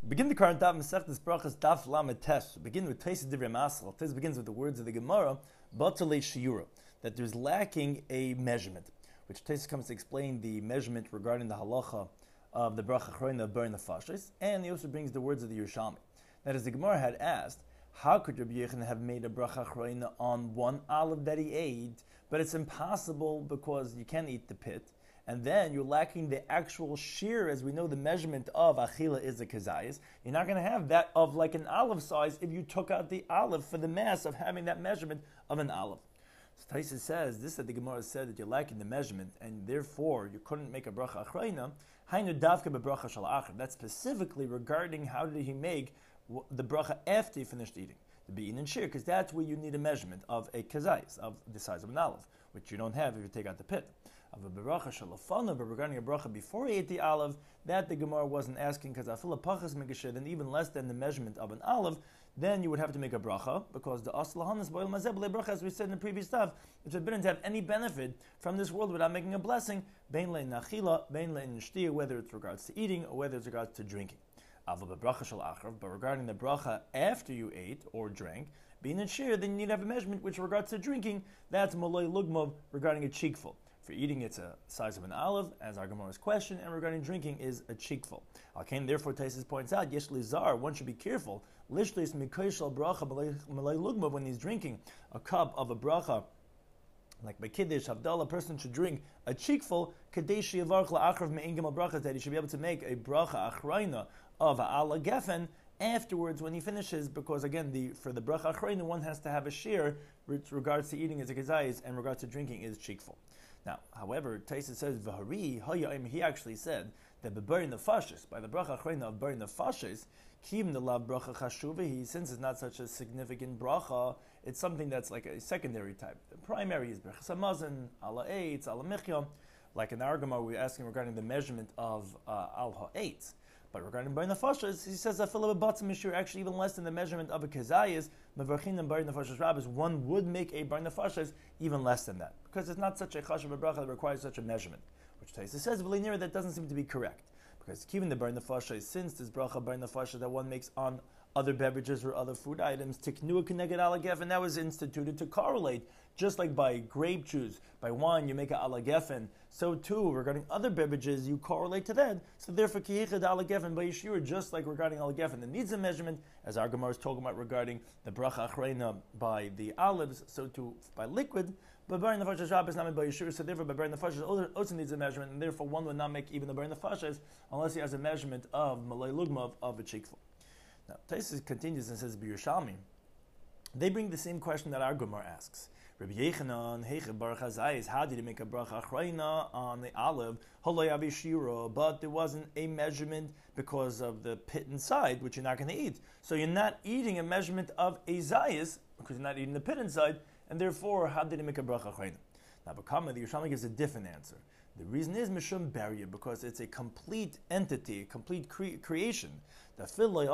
Begin the current daf Masechtas Brachas Daf Lamed Tes. Begin with Teisus Divrei Masal. Tes begins with the words of the Gemara, Batalei Shiura, that there's lacking a measurement, which Teisus comes to explain the measurement regarding the halacha of the bracha achrona of burn nefashos, and he also brings the words of the Yerushalmi. That as the Gemara had asked, how could Rabbi Yechon have made a bracha achrona on one olive that he ate, but it's impossible because you can't eat the pit, and then you're lacking the actual shear, as we know the measurement of achila is a kazayas. You're not going to have that of like an olive size if you took out the olive for the mass of having that measurement of an olive. So Taisa says, this that the Gemara said that you're lacking the measurement, and therefore you couldn't make a bracha achrona. Hainu davka bebracha shal acher. That's specifically regarding how did he make the bracha after he finished eating. The bein and shear, because that's where you need a measurement of a kazayas, of the size of an olive, which you don't have if you take out the pit. Of a bracha shalafana, but regarding a bracha before he ate the olive, that the Gemara wasn't asking, because afila pachas megashir, then even less than the measurement of an olive, then you would have to make a bracha, because the aslahanas boil mazeb bracha, as we said in the previous stuff, it's forbidden to have any benefit from this world without making a blessing, bein le'in nachila, bein le'in shtia, whether it's regards to eating or whether it's regards to drinking. Avla bracha shal achrav, but regarding the bracha after you ate or drank, bein and shear, then you need to have a measurement which regards to drinking, that's malay lugmav regarding a cheekful. For eating, it's a size of an olive, as our Gemara's question, and regarding drinking is a cheekful. Alkain, therefore, Taisus points out, yesh lizar, one should be careful. Lishlis mikoishal bracha malay lugma, when he's drinking a cup of a bracha, like by Kiddush, Havdalah, a person should drink a cheekful, kadesh yavarch la'achrav me'ingim al-brachas, that he should be able to make a bracha achrayna of ala gefen afterwards when he finishes, because again, for the bracha achrayna, one has to have a shear, which regards to eating is a kazayis, and regards to drinking is cheekful. Now, however, Taisa says, V'hari, hayayim, he actually said that by the bracha achrayna of burying the fashes, kim the lav bracha chashuva, since it's not such a significant bracha, it's something that's like a secondary type. The primary is brachas hamazon, ala eitz, ala mechya. Like in our Gemara, we're asking regarding the measurement of al ha'etz. But regarding burying the fashes, he says, Afila b'batzim mishur, actually even less than the measurement of a kezayis, mevarchin and burying the fashes rabbis, one would make a burying the fashes even less than that. Because it's not such a chashuv bracha that requires such a measurement. Which Taisa says, V'linira, that doesn't seem to be correct. Because keeping the burying the fashes, since this bracha burying the fashes that one makes on other beverages or other food items, tiknua keneged alagef, and that was instituted to correlate, just like by grape juice, by wine you make a alagefen, so too regarding other beverages you correlate to that. So therefore kiyichad alagefen by yeshua, just like regarding alagefen that needs a measurement, as our Gemara is talking about regarding the bracha achrayna by the olives, so too by liquid. But burying the fashes is not made by yeshua, so therefore by burying the fashes also needs a measurement, and therefore one would not make even the burying the fashes unless he has a measurement of malay lugma of a cheekful. Now, Taisus continues and says, B'Yerushalmi, they bring the same question that our Gemara asks. Rabbi Yechanan, Heiche Baruch Hazayis, how did he make a bracha achrayna on the olive? Holoi avi shira, but there wasn't a measurement because of the pit inside, which you're not going to eat. So you're not eating a measurement of a zayis, because you're not eating the pit inside, and therefore, how did he make a bracha achrayna? Now, B'Kama, the Yerushalmi gives a different answer. The reason is Mishum Barrier, because it's a complete entity, a complete creation. Even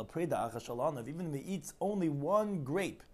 if he eats only one grape,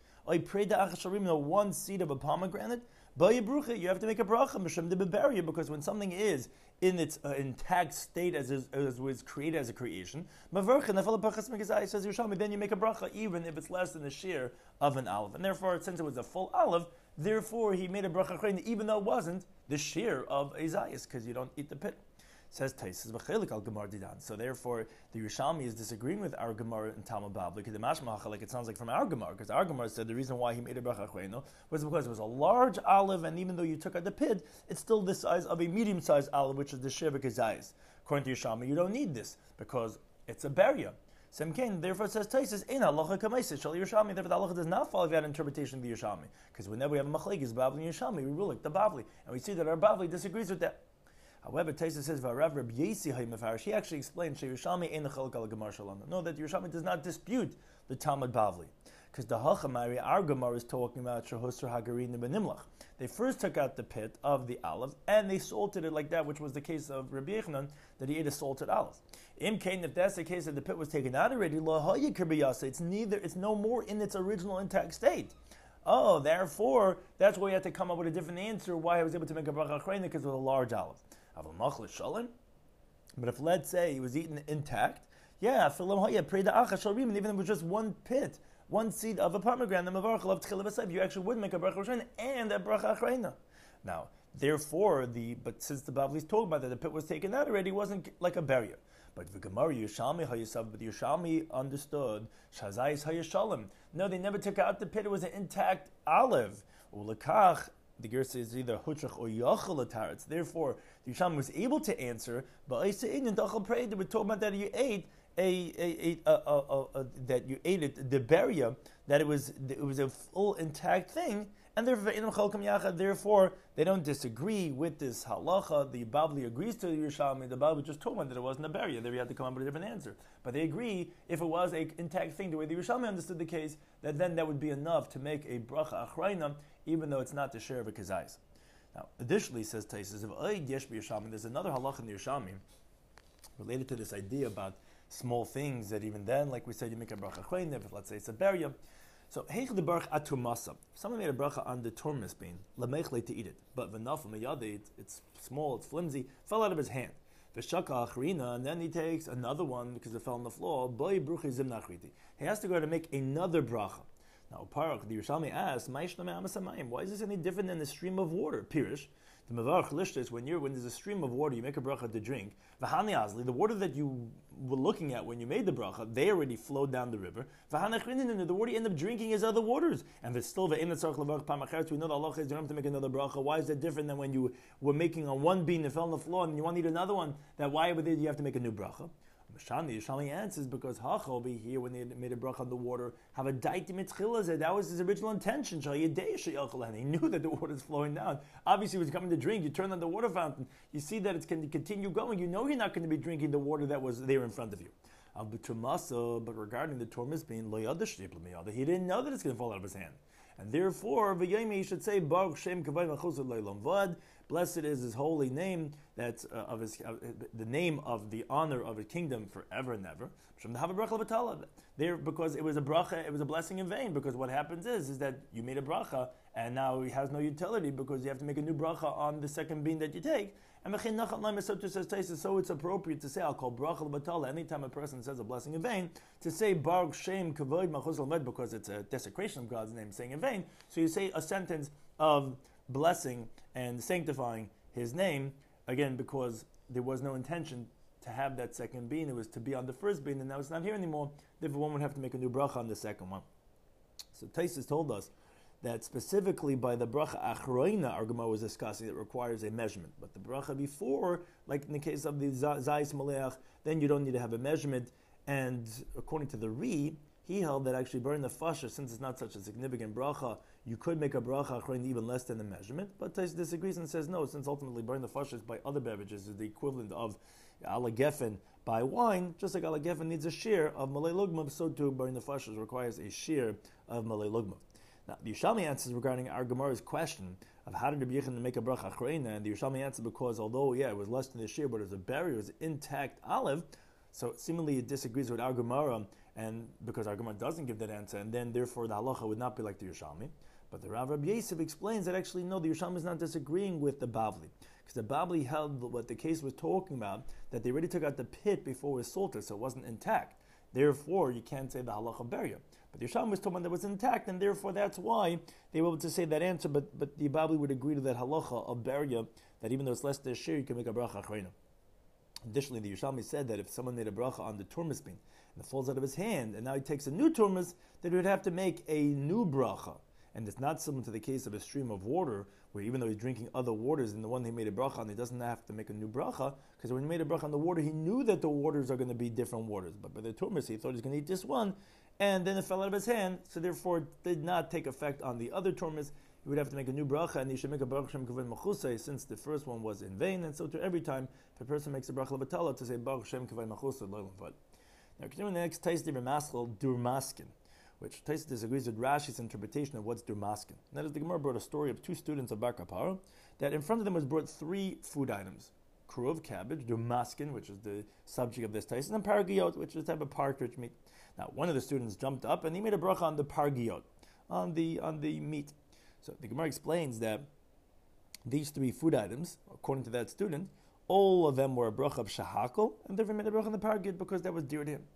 one seed of a pomegranate, you have to make a bracha, Mishum de Barrier, because when something is in its intact state as was created as a creation, says Yerushalmi, then you make a bracha even if it's less than the shear of an olive. And therefore, since it was a full olive, therefore he made a bracha achrayna even though it wasn't the shear of a zayis, because you don't eat the pit. Says Taisus v'chelik al Gemara didan. So therefore, the Yerushalmi is disagreeing with our Gemara in Talmud Bavli, because the mashma like it sounds like from our Gemara, because our Gemara said the reason why he made a bracha achrayna was because it was a large olive, and even though you took out the pit, it's still the size of a medium-sized olive, which is the shear of zayis. According to Yerushalmi, you don't need this because it's a barrier. Semkein, therefore it says Taisus, ein halacha k'maisis shal Yerushalmi. Therefore, the halacha does not follow that interpretation of the Yerushalmi, because whenever we have a machlekes Bavli and Yerushalmi, we rule like the Bavli, and we see that our Bavli disagrees with that. However, Taisus says, "V'arav Reb Yesi Haymefarish." He actually explained, "Yerushalmi ein chalak al Gemara shalana." No, that Yerushalmi does not dispute the Talmud Bavli, because the Hachamari, our Gemara, is talking about Shehusar Hagarin Benimlach. They first took out the pit of the olive and they salted it like that, which was the case of Rabbi Yechanan, that he ate a salted olive. Imkain, if that's the case, that the pit was taken out already, it's no more in its original intact state. Oh, therefore, that's why you had to come up with a different answer why I was able to make a bracha achrayna, because it was a large olive. But if let's say he was eaten intact, Yeah, even if it was just one pit, one seed of a pomegranate, you actually would make a bracha Rosh and a bracha Achrayna. Now, therefore, but since the Bavli is told about that the pit was taken out already, it wasn't like a barrier. But the Gemara Yerushalmi Hayasav, but Yerushalmi understood Shazayis Hayashalim. No, they never took out the pit; it was an intact olive. Ulakach, the Gersa is either Hutrach or Yachal Ataretz. Therefore, the Yerushalmi was able to answer. But Isa Indian Dachal prayed. They were told about that you ate that you ate it the barrier, that it was a full intact thing. And therefore, they don't disagree with this halacha. The Bavli agrees to the Yerushalmi. The Bavli just told them that it wasn't a barrier. There, you had to come up with a different answer. But they agree, if it was an intact thing, the way the Yerushalmi understood the case, that then that would be enough to make a bracha achrayna, even though it's not the share of a kazayis. Now, additionally, says Taisus, there's another halacha in the Yerushalmi related to this idea about small things that even then, like we said, you make a bracha achrayna, if let's say it's a barrier. So, heich the barach atumasa. Someone made a bracha on the tormis bean, lamechle to eat it, but v'nafel meyadeh, it's small, it's flimsy, fell out of his hand. V'shaka achrina, and then he takes another one because it fell on the floor. Boy bruchi zimna achriti. He has to go to make another bracha. Now, Parach, the Yerushalmi asks, why is this any different than the stream of water? Pirish, the mevarach lishtis, when there's a stream of water, you make a bracha to drink. V'hani azli, the water that you were looking at when you made the bracha, they already flowed down the river. V'hani achrinin, the water you end up drinking is other waters. And there's still the tzarich levarach pamacheres. We know the halacha is you don't have to make another bracha. Why is that different than when you were making on one bean that fell on the floor and you want to eat another one? That why would you have to make a new bracha? Yerushalmi answers because Hacha over here, when they made a bracha on the water, have a daiti mitchila. That was his original intention. He knew that the water is flowing down. Obviously, he was coming to drink. You turn on the water fountain. You see that it's going to continue going. You know you're not going to be drinking the water that was there in front of you. But regarding the tormis being he didn't know that it's going to fall out of his hand. And therefore, he should say, Baruch Shem Kavay Machusad Leilam Vad. Blessed is his holy name, that's the name of the honor of a kingdom forever and ever. There, because it was a bracha, it was a blessing in vain. Because what happens is that you made a bracha, and now it has no utility because you have to make a new bracha on the second bean that you take. And so it's appropriate to say, I'll call bracha l'batala anytime a person says a blessing in vain, to say Baruch Shem Kavod Machus Lamed, because it's a desecration of God's name, saying in vain. So you say a sentence of blessing and sanctifying his name, again, because there was no intention to have that second bean. It was to be on the first bean, and now it's not here anymore. Therefore, one would have to make a new bracha on the second one. So Taisus told us that specifically by the bracha achrayna, our Gemara was discussing, it requires a measurement. But the bracha before, like in the case of the zayis maleach, then you don't need to have a measurement. And according to the Ri, he held that actually burning the fasha, since it's not such a significant bracha, you could make a bracha achrayna even less than the measurement. But Taisus disagrees and says no, since ultimately burning the fasha is by other beverages is the equivalent of ala gefen by wine, just like ala gefen needs a shear of malay lugma, so too burning the fasha requires a shear of malay lugma. Now, the Yerushalmi answers regarding our Gemara's question of how did Rabbi Yechon make a bracha achrayna, and the Yerushalmi answers because although, it was less than the shear, but it was a barrier, it was an intact olive, so seemingly it disagrees with our Gemara, and because our Gemara doesn't give that answer, and then therefore the halacha would not be like the Yerushalmi. But the Rav Rabbi Yosef explains that actually no, the Yerushalmi is not disagreeing with the Bavli, because the Bavli held what the case was talking about, that they already took out the pit before it was salted, so it wasn't intact. Therefore, you can't say the halacha barrier. But the Yerushalmi was told that it was intact, and therefore that's why they were able to say that answer. But the Bavli would agree to that halacha of barrier, that even though it's less than a shear, you can make a bracha achrayna. Additionally, the Yerushalmi said that if someone made a bracha on the turmis bean and it falls out of his hand, and now he takes a new turmis, then he would have to make a new bracha. And it's not similar to the case of a stream of water, where even though he's drinking other waters than the one he made a bracha on, he doesn't have to make a new bracha, because when he made a bracha on the water, he knew that the waters are going to be different waters. But by the turmis, he thought he was going to eat this one, and then it fell out of his hand, so therefore it did not take effect on the other turmis. He would have to make a new bracha, and he should make a Baruch Shem Kavod Machusay, since the first one was in vain, and so to every time, if a person makes a bracha l'batala, to say Baruch Shem Kavod Machusay Leilam Vad. Now, continuing the next, Tais Divrei Maschil Durmaskin, which Tais disagrees with Rashi's interpretation of what's Durmaskin. That is, the Gemara brought a story of two students of Bar Kapara, that in front of them was brought three food items. Kruv, cabbage, Durmaskin, which is the subject of this Tais, and then Pargiot, which is a type of partridge meat. Now, one of the students jumped up and he made a bracha on the Pargiot, on the meat. So the Gemara explains that these three food items, according to that student, all of them were a bracha of shahakol, and therefore made a bracha on the Pargiot because that was dear to him.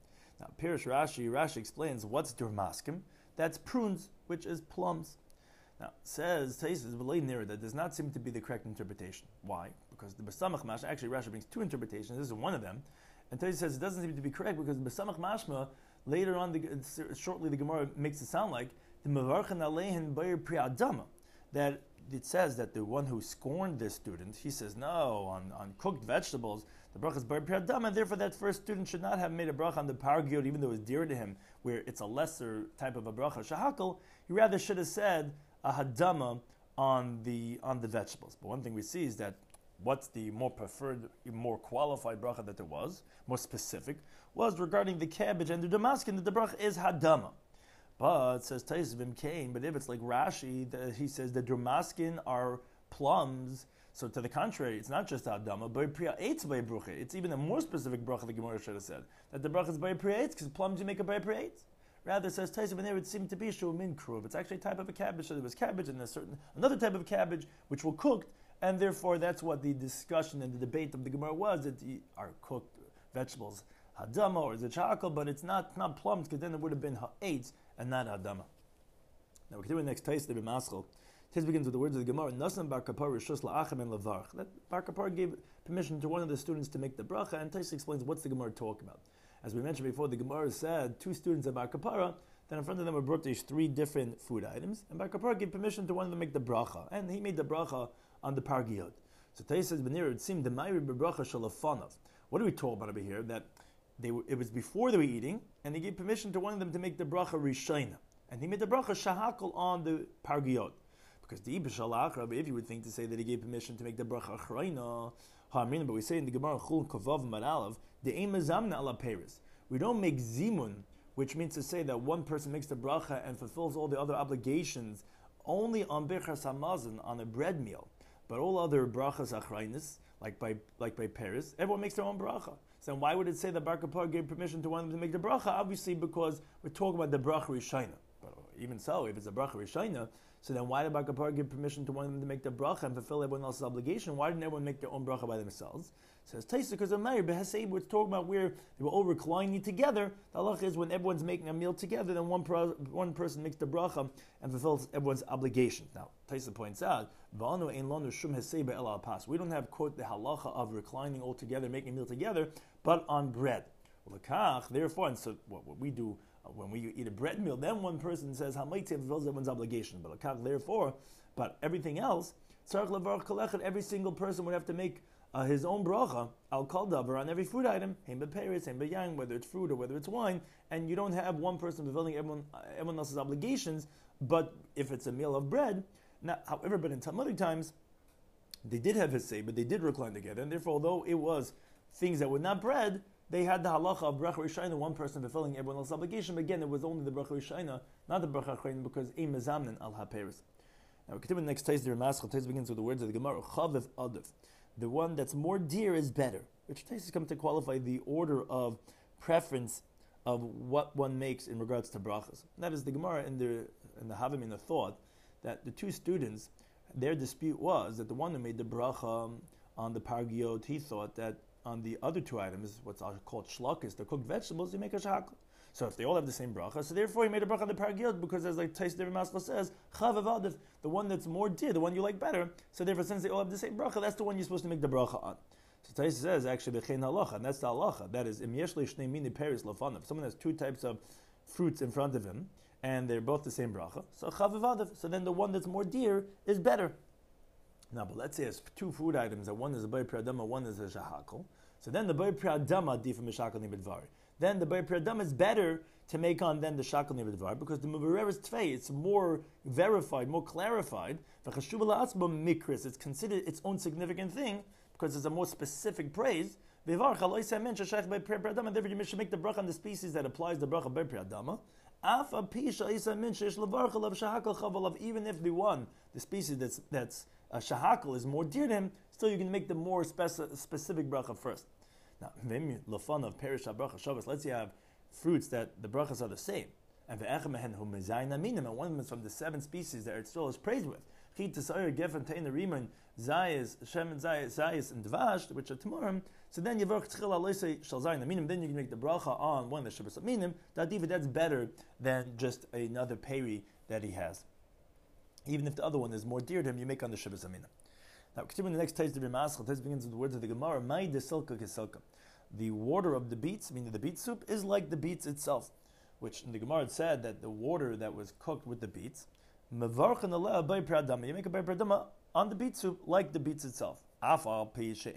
Now, Pirish Rashi explains what's durmaskim. That's prunes, which is plums. Now, says Taisus Nira that does not seem to be the correct interpretation. Why? Because the Besamach Mashma, actually Rashi brings two interpretations. This is one of them. And Taisus says it doesn't seem to be correct because the Besamach Mashma, later on, shortly the Gemara makes it sound like the Mevarchan Alehin Bayer Priadama, that it says that the one who scorned this student, he says, no, on cooked vegetables, the bracha is Bayer Priadama, and therefore that first student should not have made a bracha on the pargiot, even though it was dear to him, where it's a lesser type of a bracha, shahakal. He rather should have said a hadama on the vegetables. But one thing we see is that what's the more preferred, more qualified bracha that there was, more specific, was regarding the cabbage and the damaskin, that the bracha is hadama. But, says Taisvim Kane, but if it's like Rashi, he says the damaskin are plums, so to the contrary, it's not just hadama, but priya eitz by brucha. It's even a more specific bracha the Gemara should have said, that the bracha is by priya eitz, because plums you make a by priya eitz. Rather, says Taisvim, there would seem to be shumin kruv. It's actually a type of a cabbage, so there was cabbage and another type of cabbage which were cooked, and therefore that's what the discussion and the debate of the Gemara was, that are cooked vegetables hadama or is it shakal, but it's not plums, because then it would have been ha'etz and not hadama. Now we continue the next taste of the B'maschal. This begins with the words of the Gemara. Nasan Bar Kapar Rishus La'achem and Lavarch. That Bar Kapar gave permission to one of the students to make the bracha, and Taisa explains what's the Gemara talking about. As we mentioned before, the Gemara said two students of Bar Kapara, then in front of them were brought these three different food items, and Bar Kapar gave permission to one of them to make the bracha, and he made the bracha on the pargiot. So Taisa says, "Benir, it seemed the Mayri bracha shalafanov." What are we talking about over here? That it was before they were eating, and he gave permission to one of them to make the bracha rishayna, and he made the bracha shahakal on the pargiot. Because the Ibishalach, Rabbi, if you would think to say that he gave permission to make the bracha achrayna, but we say in the Gemara Chul Kavav Maralav, the Ein Mezamna ala Peres. We don't make zimun, which means to say that one person makes the bracha and fulfills all the other obligations only on Birchas Hamazon, on a bread meal. But all other brachas achraynis, like by Peres, everyone makes their own bracha. So then why would it say that Bar Kapar gave permission to one of them to make the bracha? Obviously because we're talking about the bracha rishayna. But even so, if it's a bracha rishayna, so then why did Bar Kapar give permission to one of them to make the bracha and fulfill everyone else's obligation? Why didn't everyone make their own bracha by themselves? Says Taisa, because of Meir, Behaseb, we're talking about where they were all reclining together. The halach is when everyone's making a meal together, then one person makes the bracha and fulfills everyone's obligation. Now, Taisa points out, we don't have, quote, the halacha of reclining all together, making a meal together, but on bread. Therefore, and so what we do, when we eat a bread meal, then one person says, Hamaitze fulfills everyone's obligation. But everything else, every single person would have to make his own bracha, al kol davar, on every food item, heim beperes, heim beyang, whether it's fruit or whether it's wine, and you don't have one person fulfilling everyone else's obligations, but if it's a meal of bread, now, however, but in Talmudic times, they did have his say, but they did recline together, and therefore, although it was things that were not bread, they had the halacha of bracha rishayna, one person fulfilling everyone else's obligation. But again, it was only the bracha rishayna, not the bracha achrayna, because ein mezamnin al haperes. Now we continue the next taste. The Ramaschal taste begins with the words of the Gemara: Chaviv adif, the one that's more dear is better. Which tastes come to qualify the order of preference of what one makes in regards to brachas. And that is the Gemara in the Havim in the thought that the two students, their dispute was that the one who made the bracha on the pargiot, he thought that on the other two items, what's called shlakis, the cooked vegetables, you make a shakal. So if they all have the same bracha, so therefore he made a bracha on the pargiot, because as like Tais Devi Maskal says, chavav adif, the one that's more dear, the one you like better, so therefore since they all have the same bracha, that's the one you're supposed to make the bracha on. So Tais says, actually, b'chein halacha, and that's the halacha, that is, im yesh shnei mini peris lafanav, if someone has two types of fruits in front of him, and they're both the same bracha, so chavav adif, so then the one that's more dear is better. Now, but let's say it's two food items, and one is a bay priadama, one is a shahakal. So then the bay priadama differ from shakal nibidvar. Then the bay priadama is better to make on than the shakal nibidvar, because the muvareres tvei, it's more verified, more clarified. It's considered its own significant thing because it's a more specific praise. Therefore, you should make the bracha on the species that applies the bracha bay priadama. Even if the species that's shahakal is more dear to him, still you can make the more specific bracha first. Now, let's say you have fruits that the brachas are the same, and one of them is from the 7 species that Eretz Yisrael is praised with. Which are tomorrow. So then Yavarch Tchil Aloisei Shal Zayin Aminim, then you can make the bracha on one of the Shabbos Aminim, that's better than just another peri that he has. Even if the other one is more dear to him, you make on the Shabbos Aminim. Now, continuing the next Tais Devim Aschal, Tais begins with the words of the Gemara, Mai de Silka Kesilka. The water of the beets, meaning the beet soup, is like the beets itself, which in the Gemara said that the water that was cooked with the beets, Mevarchan Aleh Bay Pradama, you make a Bay Pradama on the beet soup like the beets itself. Even though it says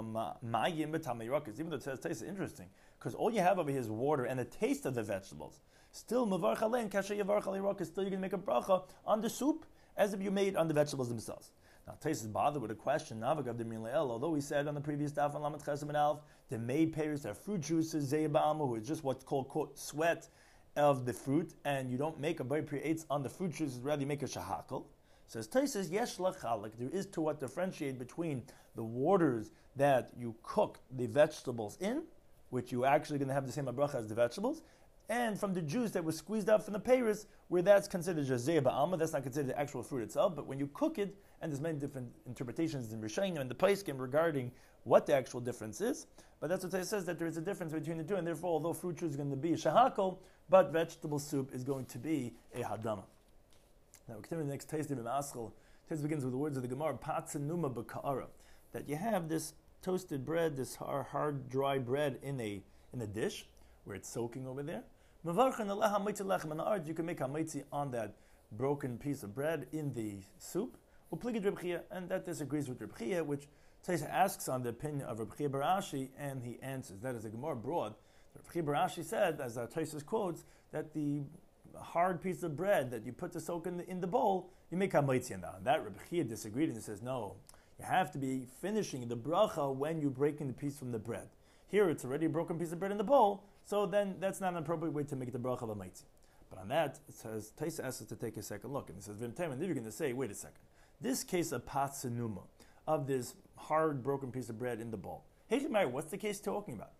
taste is interesting, because all you have over here is water and the taste of the vegetables. Still, Mevarch Aleh and Kasha Yavarch Aleh, still you can make a bracha on the soup as if you made on the vegetables themselves. Now, Tais is bothered with a question. Although we said on the previous daf on Lamed Chesed and Alf, the made pears are fruit juices, Zeiba'amu, is just what's called quote, sweat of the fruit, and you don't make a bay pre-eitz on the fruit juices, rather you make a shahakal. Says Tais yesh lachalik. There is to what differentiate between the waters that you cook the vegetables in, which you're actually going to have the same bracha as the vegetables, and from the juice that was squeezed out from the pears, where that's considered jazeh ba'alma, that's not considered the actual fruit itself, but when you cook it, and there's many different interpretations in Rishonim and the Paiskim regarding what the actual difference is, but that's what it says, that there is a difference between the two, and therefore, although fruit juice is going to be shahakol, but vegetable soup is going to be a hadama. Now, we continue the next taste of Aschal. Taste begins with the words of the Gemara, Patzenuma b'ka'ara, that you have this toasted bread, this hard, dry bread in a dish, where it's soaking over there. You can make hamaitzi on that broken piece of bread in the soup. And that disagrees with Reb Chia, which Taisa asks on the opinion of Reb Chia bar Ashi, and he answers. That is a Gemara broad. Reb Chia bar Ashi said, as Taisa quotes, that the hard piece of bread that you put to soak in the bowl, you make hamaitzi on that. And that Reb Chia disagreed and he says, no, you have to be finishing the bracha when you're breaking the piece from the bread. Here it's already a broken piece of bread in the bowl, so then that's not an appropriate way to make the bracha of a maitzi. But on that, it says, Taisa asks us to take a second look, and it says, Vim Teman, then you're going to say, wait a second. This case of patzenuma, of this hard, broken piece of bread in the bowl. Hey, what's the case talking about?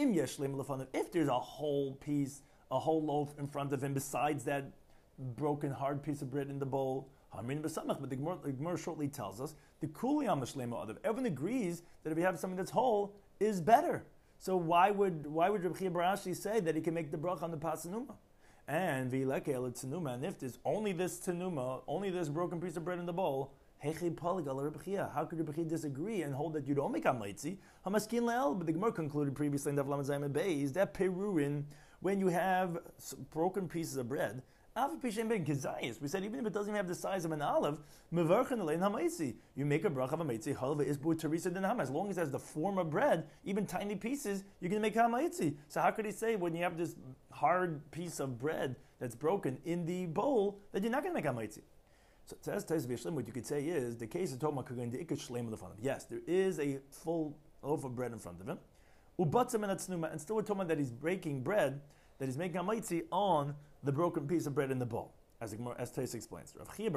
If there's a whole piece, a whole loaf in front of him besides that broken, hard piece of bread in the bowl, but the Gemara shortly tells us, the kuliyam mishlema adav. Everyone agrees that if you have something that's whole, is better. So why would Reb Chia bar Ashi say that he can make the bracha on the patzenuma? And v'ileke and if there's only this tenuma, only this broken piece of bread in the bowl, how could Reb Chia disagree and hold that you don't make hamaitzi? Hamaskin le'el, but the Gemara concluded previously in Daf Lamed Zayin Beis that perurin, when you have broken pieces of bread, we said even if it doesn't even have the size of an olive, you make a bracha of hamaitzi, halva is bu teresa den hama. As long as it has the form of bread, even tiny pieces, you can make hamaitzi. So how could he say when you have this hard piece of bread that's broken in the bowl that you're not going to make hamaitzi? So what you could say is the case of Toma Kagan the Ikat Shleim in front of him. Yes, there is a full loaf of bread in front of him. And still we're talking that he's breaking bread, that he's making hamaitzi on the broken piece of bread in the bowl, as Tais explains.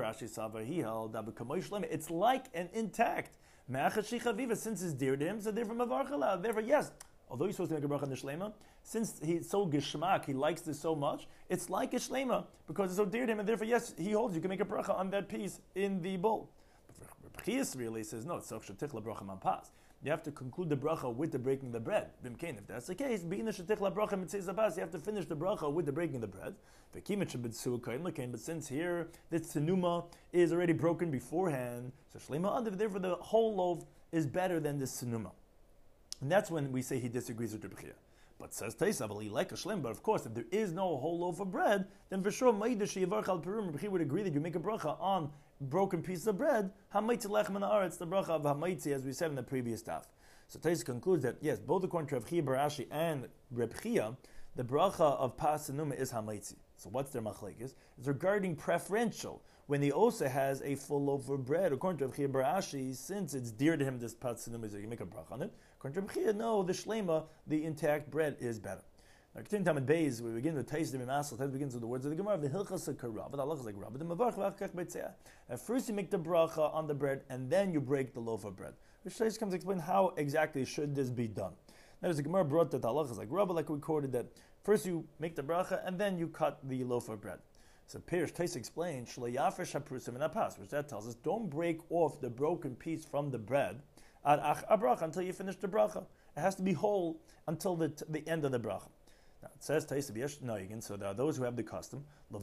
It's like an intact. Since it's dear to him, so therefore, yes, although he's supposed to make a bracha on the shlema, since he's so geshmak, he likes this so much, it's like a shlema, because it's so dear to him, and therefore, yes, he holds you can make a bracha on that piece in the bowl. But Chias really says, no, it's bracha man pas. You have to conclude the bracha with the breaking the bread. If that's the case, you have to finish the bracha with the breaking the bread. But since here the tzenuma is already broken beforehand, so therefore the whole loaf is better than the tzenuma. And that's when we say he disagrees with Reb Chia. But says Taisa, he like a shlem. But of course, if there is no whole loaf of bread, then for sure, Reb Chia would agree that you make a bracha on broken piece of bread. Hamaitzi lechem haaretz, the bracha of hamaitzi, as we said in the previous daf. So Taisa concludes that yes, both according to Reb Chia bar Ashi and Reb Chia, the bracha of pas senuma is hamaitzi. So what's their machlekes? It's regarding preferential. When he also has a full loaf of bread, according to Reb Chia bar Ashi, since it's dear to him, this pas senuma, so you make a bracha on it. According to Reb Chia, no, the shlema, the intact bread is better. Now, continue Tamid Beis, we begin with Tais Devim Aschal. Tais begins with the words of the Gemara, the Hilchas Karab, but Allah is like Rabba, the Mavarch V'achkach Beitzeh. At first you make the bracha on the bread, and then you break the loaf of bread. Which Tais comes to explain how exactly should this be done. Now, there's a Gemara brought that Allah is like Rabba, like we quoted, that first you make the bracha, and then you cut the loaf of bread. So Pirish Tais explains, Shlo Yafresh HaPrusim and HaPas, which that tells us, don't break off the broken piece from the bread, ad ach abracha, until you finish the bracha. it has to be whole until the end of the bracha. Now, it says so there are those who have the custom.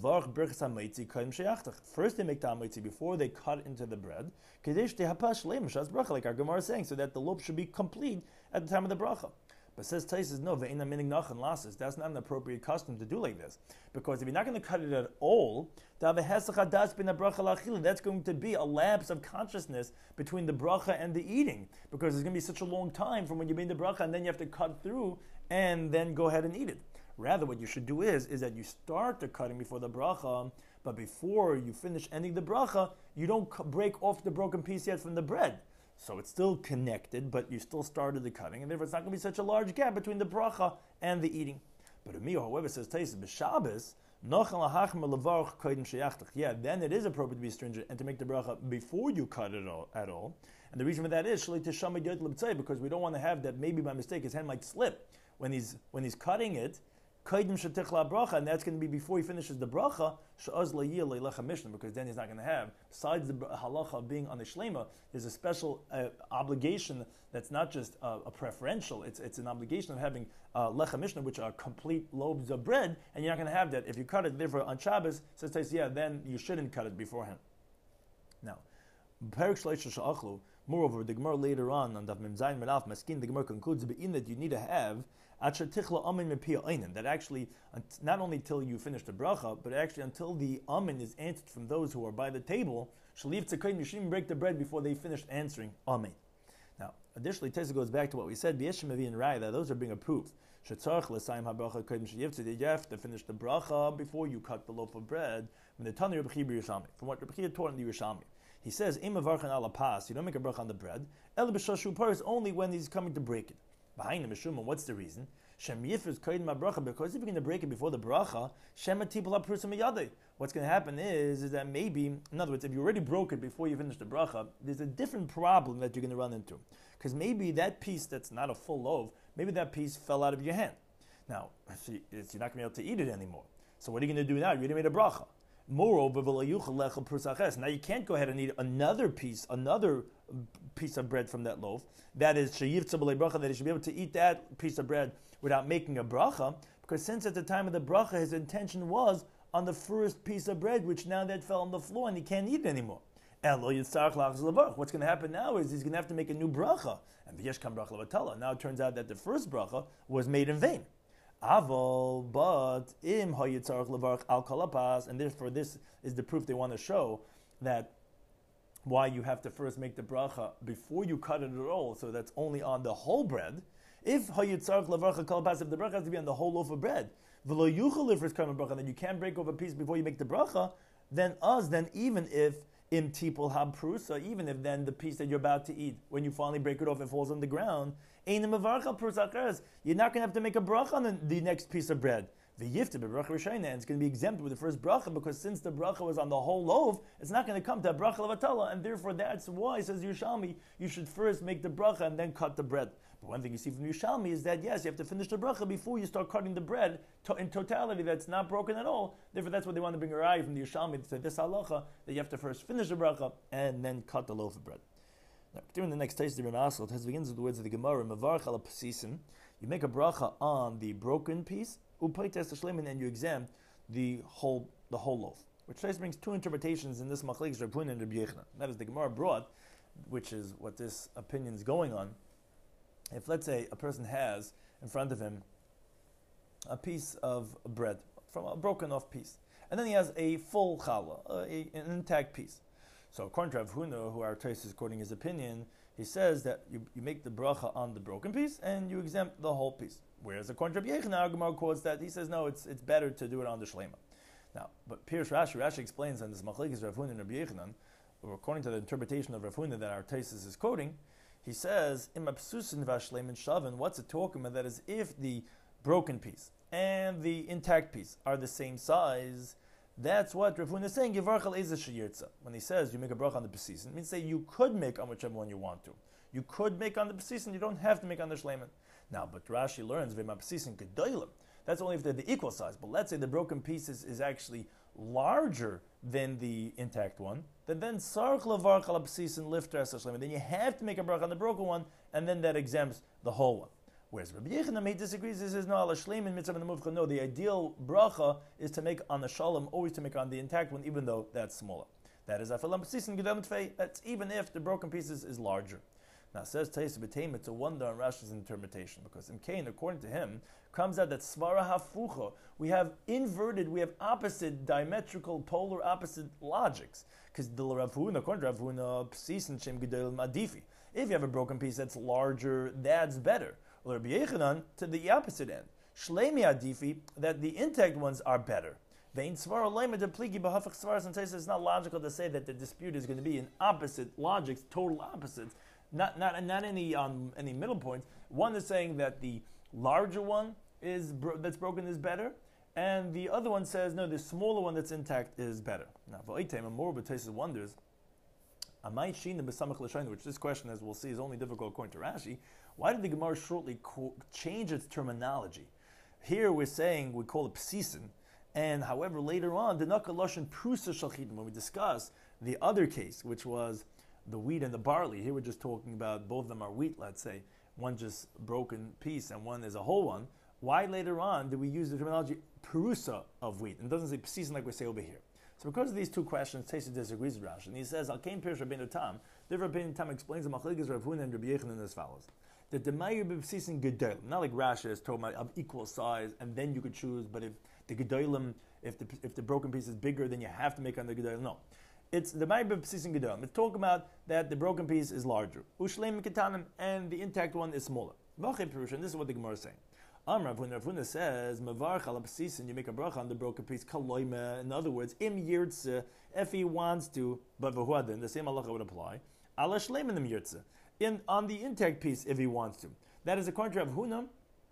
First they make the hamitzi before they cut into the bread. Like our Gemara is saying, so that the loaf should be complete at the time of the bracha. But says Taisus, no, that's not an appropriate custom to do like this. Because if you're not going to cut it at all, that's going to be a lapse of consciousness between the bracha and the eating. Because there's going to be such a long time from when you made the bracha and then you have to cut through and then go ahead and eat it. Rather, what you should do is that you start the cutting before the bracha, but before you finish ending the bracha, you don't break off the broken piece yet from the bread. So it's still connected, but you still started the cutting, and therefore it's not going to be such a large gap between the bracha and the eating. But Amir, however, says Taisus, b'Shabbos, yeah, then it is appropriate to be stringent and to make the bracha before you cut it at all. And the reason for that is because we don't want to have that maybe by mistake his hand might slip when he's cutting it. And that's going to be before he finishes the bracha, because then he's not going to have, besides the halacha of being on the shlema, there's a special obligation that's not just a preferential, it's an obligation of having lecha mishnah, which are complete loaves of bread, and you're not going to have that. If you cut it, therefore, on Shabbos, says, yeah, then you shouldn't cut it beforehand. Now, moreover, the Gemara later on Daf Mem Zayin Menaf Maskin, the Gemara concludes that you need to have that actually, not only till you finish the bracha, but actually until the amen is answered from those who are by the table, you shouldn't break the bread before they finished answering amen. Now, additionally, Tessa goes back to what we said, that those are being approved. You have to finish the bracha before you cut the loaf of bread. From what Rebbe Chia taught in the Yerushalmi. He says, you don't make a bracha on the bread, only when he's coming to break it. Behind the Meshumah, what's the reason? Because if you're going to break it before the bracha, what's going to happen is that maybe, in other words, if you already broke it before you finish the bracha, there's a different problem that you're going to run into. Because maybe that piece that's not a full loaf, maybe that piece fell out of your hand. Now, you're not going to be able to eat it anymore. So what are you going to do now? You already made a bracha. Moreover, now you can't go ahead and eat another piece of bread from that loaf. That is that you should be able to eat that piece of bread without making a bracha, because since at the time of the bracha his intention was on the first piece of bread, which now that fell on the floor and he can't eat it anymore. What's going to happen now is he's going to have to make a new bracha. And now it turns out that the first bracha was made in vain. But and therefore this is the proof they want to show that why you have to first make the bracha before you cut it at all, so that's only on the whole bread. If the bracha has to be on the whole loaf of bread, then you can't break off a piece before you make the bracha, then even if even if then the piece that you're about to eat, when you finally break it off, it falls on the ground, you're not going to have to make a bracha on the next piece of bread. And it's going to be exempt with the first bracha, because since the bracha was on the whole loaf, it's not going to come to a bracha levatala, and therefore that's why, says Yerushalmi, you should first make the bracha and then cut the bread. But one thing you see from Yerushalmi is that yes, you have to finish the bracha before you start cutting the bread in totality that's not broken at all. Therefore that's what they want to bring a raya from the Yerushalmi to say this halacha, that you have to first finish the bracha and then cut the loaf of bread. Now, during the next taste of Asel, it begins with the words of the Gemara, Mavarch ala Pasisim. You make a bracha on the broken piece, and you exempt the whole loaf. Which brings two interpretations in this machlekes Rav Huna and Rabbi Yochanan. That is the Gemara brought, which is what this opinion is going on. If, let's say, a person has in front of him a piece of bread from a broken off piece, and then he has a full challah, an intact piece. So according to Rav Huna, who our Taisus is quoting his opinion, he says that you make the bracha on the broken piece and you exempt the whole piece. Whereas according to Rabbi Yochanan, our Gemara quotes that he says no, it's better to do it on the shlema. Now, but Pirush Rashi explains on this machlekes Rav Huna and Rabbi Yochanan, or according to the interpretation of Rav Huna that our Taisus is quoting, he says, what's it talking about? That is, if the broken piece and the intact piece are the same size, that's what Rav Huna is saying. When he says you make a bracha on the pesisin, it means say you could make on whichever one you want to. You could make on the pesisin, you don't have to make on the shleiman. Now, but Rashi learns that's only if they're the equal size. But let's say the broken piece is actually larger than the intact one, then sarch levarch ala pesisin lifter as shleiman. Then you have to make a bracha on the broken one, and then that exempts the whole one. Whereas Rabbi Yechanan he disagrees. He says no, ala shleimin mitzvah and muvcha. No, the ideal bracha is to make on the shalom, always to make on the intact one, even though that's smaller. That is afalam pesisin gedam tfei. That's even if the broken pieces is larger. Now says Taisa B'Taim, it's a wonder on Rashi's interpretation, because in Cain, according to him, comes out that svara hafucha, we have inverted, we have opposite, diametrical, polar opposite logics. Because the Rav Huna, according to Rav Huna, pesisin shem gedolim adifi. If you have a broken piece that's larger, that's better. Or Rabbi Yechanan, to the opposite end. Shleimi adifi, that the intact ones are better. Vein svara leima depligi b'hafach svaras, and Taisa, it's not logical to say that the dispute is going to be in opposite logics, total opposites. Not any middle points. One is saying that the larger one that's broken is better, and the other one says no, the smaller one that's intact is better. Now, more but Taisa wonders, which this question, as we'll see, is only difficult according to Rashi. Why did the Gemara shortly change its terminology? Here we're saying we call it psisin, and however later on the nakaloshin prusa shalchitim, when we discuss the other case, which was the wheat and the barley. Here we're just talking about both of them are wheat, let's say. One just broken piece and one is a whole one. Why later on do we use the terminology perusa of wheat? And it doesn't say psisin like we say over here. So because of these two questions, Taisa disagrees with Rashi. And he says, Al-Kain Pirish Rabbeinu Tam. Therefore, Rabbeinu Tam explains the Machlekes Rav Huna and Rabbi Yechanan as follows. That the Meir b'psisin gedolim, not like Rashi is talking about of equal size, and then you could choose, but if the gedolim, if the broken piece is bigger, then you have to make on the gedolim. No. It's the Ma'ibah Pesisin Gedolim. It's talking about that the broken piece is larger. Ushleim Ketanim, and the intact one is smaller. V'achei Perusha, and this is what the Gemara is saying. Rav Huna says, Mavarch ala Pesisin, you make a bracha on the broken piece, Kaloime, in other words, Im Yirtze, if he wants to, but V'huadin, the same halacha would apply, ala Shleim in the Yirtze, on the intact piece if he wants to. That is according to Rav Huna,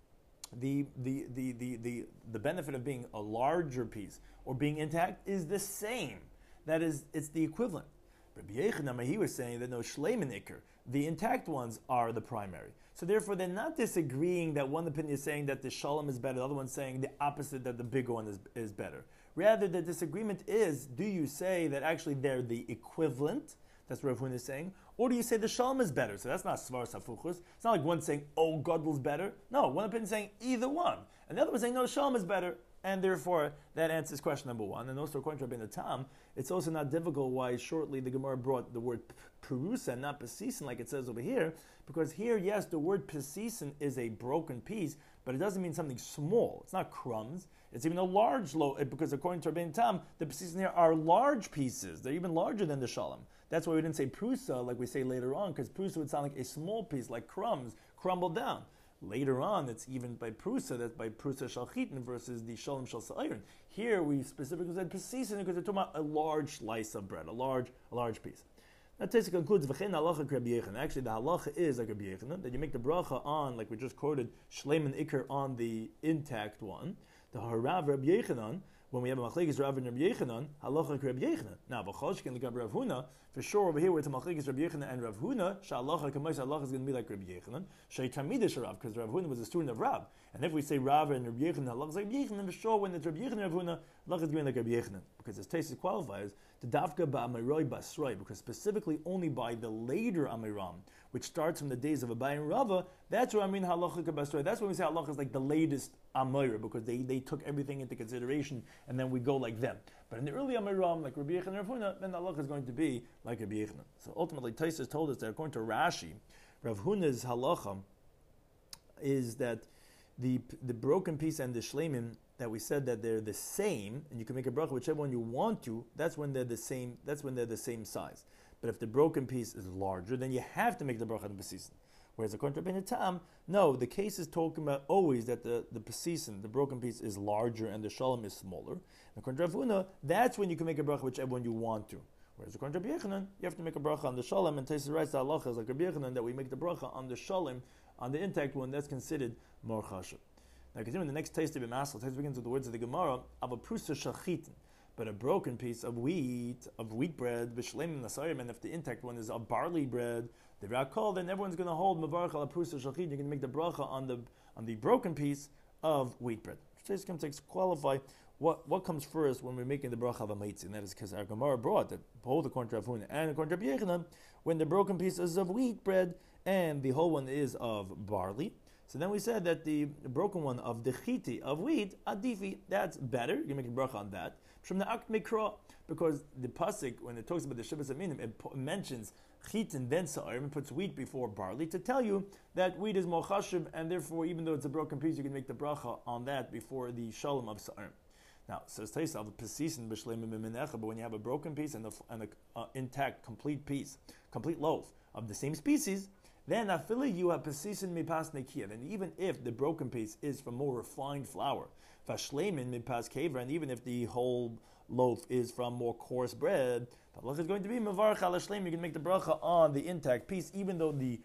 the benefit of being a larger piece or being intact is the same. That is, it's the equivalent. Rabbi Yechanan, he was saying that no shleimin ikr, the intact ones are the primary. So therefore, they're not disagreeing that one opinion is saying that the shalom is better, the other one's saying the opposite, that the bigger one is better. Rather, the disagreement is, do you say that actually they're the equivalent? That's what Rav Huna is saying. Or do you say the shalom is better? So that's not svaras hafuchus. It's not like one saying, oh, Gadol's better. No, one opinion is saying either one. And the other one saying, no, the shalom is better. And therefore, that answers question number one. And also, according to Rabbeinu Tam, it's also not difficult why shortly the Gemara brought the word perusa, not pesisin, like it says over here. Because here, yes, the word pesisin is a broken piece, but it doesn't mean something small. It's not crumbs. It's even a large loaf, because according to Rabbeinu Tam, the pesisin here are large pieces. They're even larger than the shalom. That's why we didn't say prusa, like we say later on, because prusa would sound like a small piece, like crumbs, crumbled down. Later on, it's even by prusa, that's by prusa shalchitin versus the shalom shal sa'irin. Here, we specifically said pesisin because we're talking about a large slice of bread, a large piece. Now, Taisa concludes, v'chein halacha Rabbi Yechanan. Actually, the halacha is like Rabbi Yechanan, that you make the bracha on, like we just quoted, shleim and ikr on the intact one. The harav Rabbi Yechanan, when we have a machlekes Rav and Rabbi Yechanan, halacha Rabbi Yechanan. Now, v'cholshkin l'gab Rav Huna, for sure over here, with the machlekes Rabbi Yechanan and Rav Huna, sha'alacha kamois halacha is going to be like Rabbi Yechanan, she'itamidish Rav, because Rav Huna was a student of Rav. And if we say Rav and Rabbi Yechanan, halacha is like Rabbi Yechanan, for sure when it's Rabbi Yechanan and Rav Huna, halacha is going to be like Rabbi Yechanan, because his taste qualifies the dafka ba'amiroi basroi, because specifically only by the later amiram, which starts from the days of Abai and Rava, that's where I mean halacha basroi. That's when we say halacha is like the latest amira, because they took everything into consideration, and then we go like them. But in the early amiram, like Rabbi Yechanan and Rav Huna, then the halacha is going to be like Rabbi Yechanan. So ultimately, Taisa told us that according to Rashi, Rav Huna's halacha is that the broken piece and the shleimim, that we said that they're the same, and you can make a bracha whichever one you want to. That's when they're the same. That's when they're the same size. But if the broken piece is larger, then you have to make the bracha on the pesisin. Whereas according to Rabbeinu Tam, no, the case is talking about always that the pesisin, the broken piece, is larger and the shalom is smaller. And according to Rav Huna, that's when you can make a bracha whichever one you want to. Whereas according to Rabbi Yechanan, you have to make a bracha on the shalom, and Taisa writes the halacha is like Rabbi Yechanan that we make the bracha on the shalom, on the intact one. That's considered more chashuv. Now, continuing the next taste of Masel, taste begins with the words of the Gemara of a prusa shachitin, but a broken piece of wheat bread, b'shleim nasayim, and if the intact one is a barley bread, the rakol, then everyone's going to hold mavarach ala prusa shachitin. You're going to make the bracha on the broken piece of wheat bread. Taste comes to qualify what comes first when we're making the bracha of a meitzah, and that is because our Gemara brought that both according to Rav Huna and according to Rabbi Yechanan, when the broken piece is of wheat bread and the whole one is of barley. So then we said that the broken one of the chiti of wheat, adifi, that's better. You can make a bracha on that. From the akt mikra, because the pasuk when it talks about the Shabbos Aminim, it mentions chit and then sa'arim, and puts wheat before barley to tell you that wheat is more chashiv, and therefore even though it's a broken piece, you can make the bracha on that before the shalom of sa'arim. Now, so it's taste of the pesisen b'shleimim mimenecha, but when you have a broken piece and an intact, complete piece, complete loaf of the same species, then afili you have pesisen mipas nekia. And even if the broken piece is from more refined flour, vashleimin mipas kever, and even if the whole loaf is from more coarse bread, the halacha is going to be mevarach al shleim. You can make the bracha on the intact piece, even though the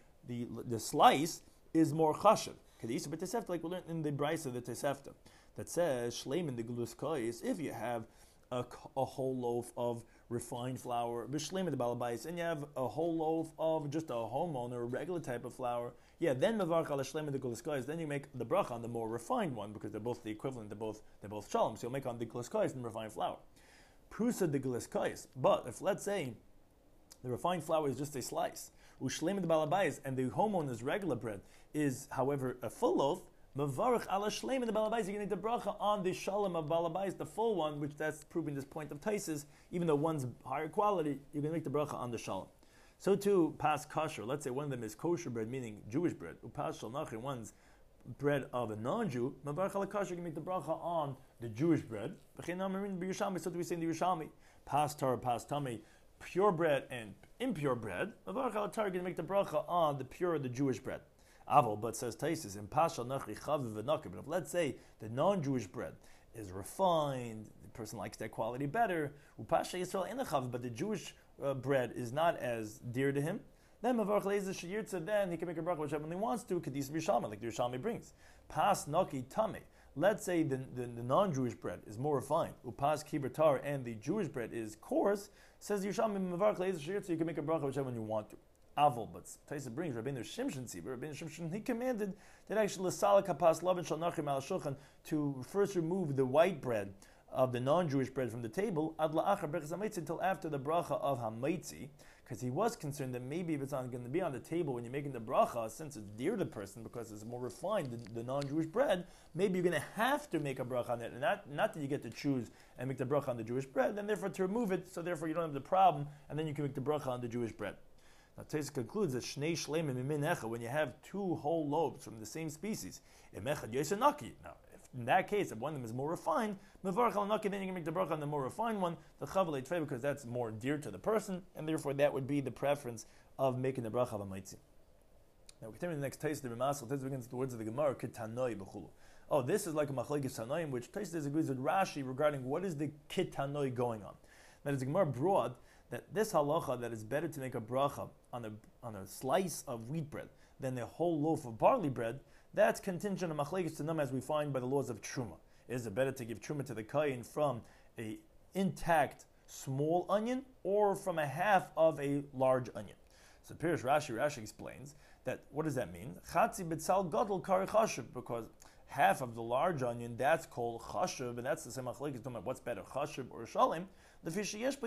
slice is more chashav. Kedisa b'tesefta, like we learned in the brisa of the Tesefta, that says shleim in the gluskais. If you have a whole loaf of refined flour, b'shleim in the balabais, and you have a whole loaf of just a homeowner, a regular type of flour, then mevarach al shleim in the gluskais. Then you make the bracha on the more refined one because they're both the equivalent. They're both shalom. So you'll make on the gluskais and refined flour. Prusa de gluskais. But if let's say the refined flour is just a slice, ushleim the balabais, and the homeowner's regular bread is, however, a full loaf, mevarach ala shleim in the balabais, you're going to make the bracha on the shalom of balabais, the full one, which that's proving this point of taisis. Even though one's higher quality, you're going to make the bracha on the shalom. So too, pas kosher. Let's say one of them is kosher bread, meaning Jewish bread. Upas shalnachin, one's bread of a non-Jew. Mevarach ala kosher, you can make the bracha on the Jewish bread. So do we say in the Yerushalmi, pas tar, pas tami, pure bread and impure bread. Mevarach ala tar, you can make the bracha on the pure, the Jewish bread. Aval, but says Taisis, in pas shalnachri chaviv v'nakir. But if let's say the non-Jewish bread is refined, the person likes that quality better. Upasha Yisrael in the chaviv, but the Jewish bread is not as dear to him. Then Mavarach Leiz Shiyirtza, then he can make a bracha whichever one he wants to, Kedis Rishalmi, like the Rishalmi brings. Pas Naki Tame. Let's say the non-Jewish bread is more refined. Upas Kibertar, and the Jewish bread is coarse. Says Rishalmi Mavarach Leiz Shiyirtza, you can make a bracha whichever one you want to. Aval, but Taisa brings Rabbeinu Shimshon Tzibur. Rabbeinu Shimshon, he commanded that actually L'sala Kapas Lavin Shal Nachim Al Shulchan, to first remove the white bread of the non-Jewish bread from the table, ad la'achar brachas hameitzi, until after the bracha of hameitzi, because he was concerned that maybe if it's going to be on the table when you're making the bracha, since it's dear to the person because it's more refined than the non-Jewish bread, maybe you're going to have to make a bracha on it, and not that you get to choose and make the bracha on the Jewish bread, and therefore to remove it, so therefore you don't have the problem, and then you can make the bracha on the Jewish bread. Now, Taisa concludes that shnei shleimim min echa, when you have two whole loaves from the same species, emechad yoser naki. Now, if in that case, if one of them is more refined, mevarach al naki, then you can make the bracha on the more refined one, the chavel eitvei, because that's more dear to the person, and therefore that would be the preference of making the bracha of a maitzi. Now, we continue the next Taisa, the B'masel. Taisa begins with the words of the Gemara, kitanoi b'chulu. Oh, this is like a machlekes tanoim, which Taisa disagrees with Rashi regarding what is the kitanoi going on. That is, the Gemara brought that this halacha, that it's better to make a bracha on a slice of wheat bread than a whole loaf of barley bread, that's contingent on machlekes tanam, as we find by the laws of truma. Is it better to give truma to the kain from a intact small onion or from a half of a large onion? So Pirish Rashi explains that, what does that mean? Chatzi b'tzal gadol kari chashuv, because half of the large onion, that's called chashuv, and that's the same machlekes talking about what's better, chashuv or shalim. Why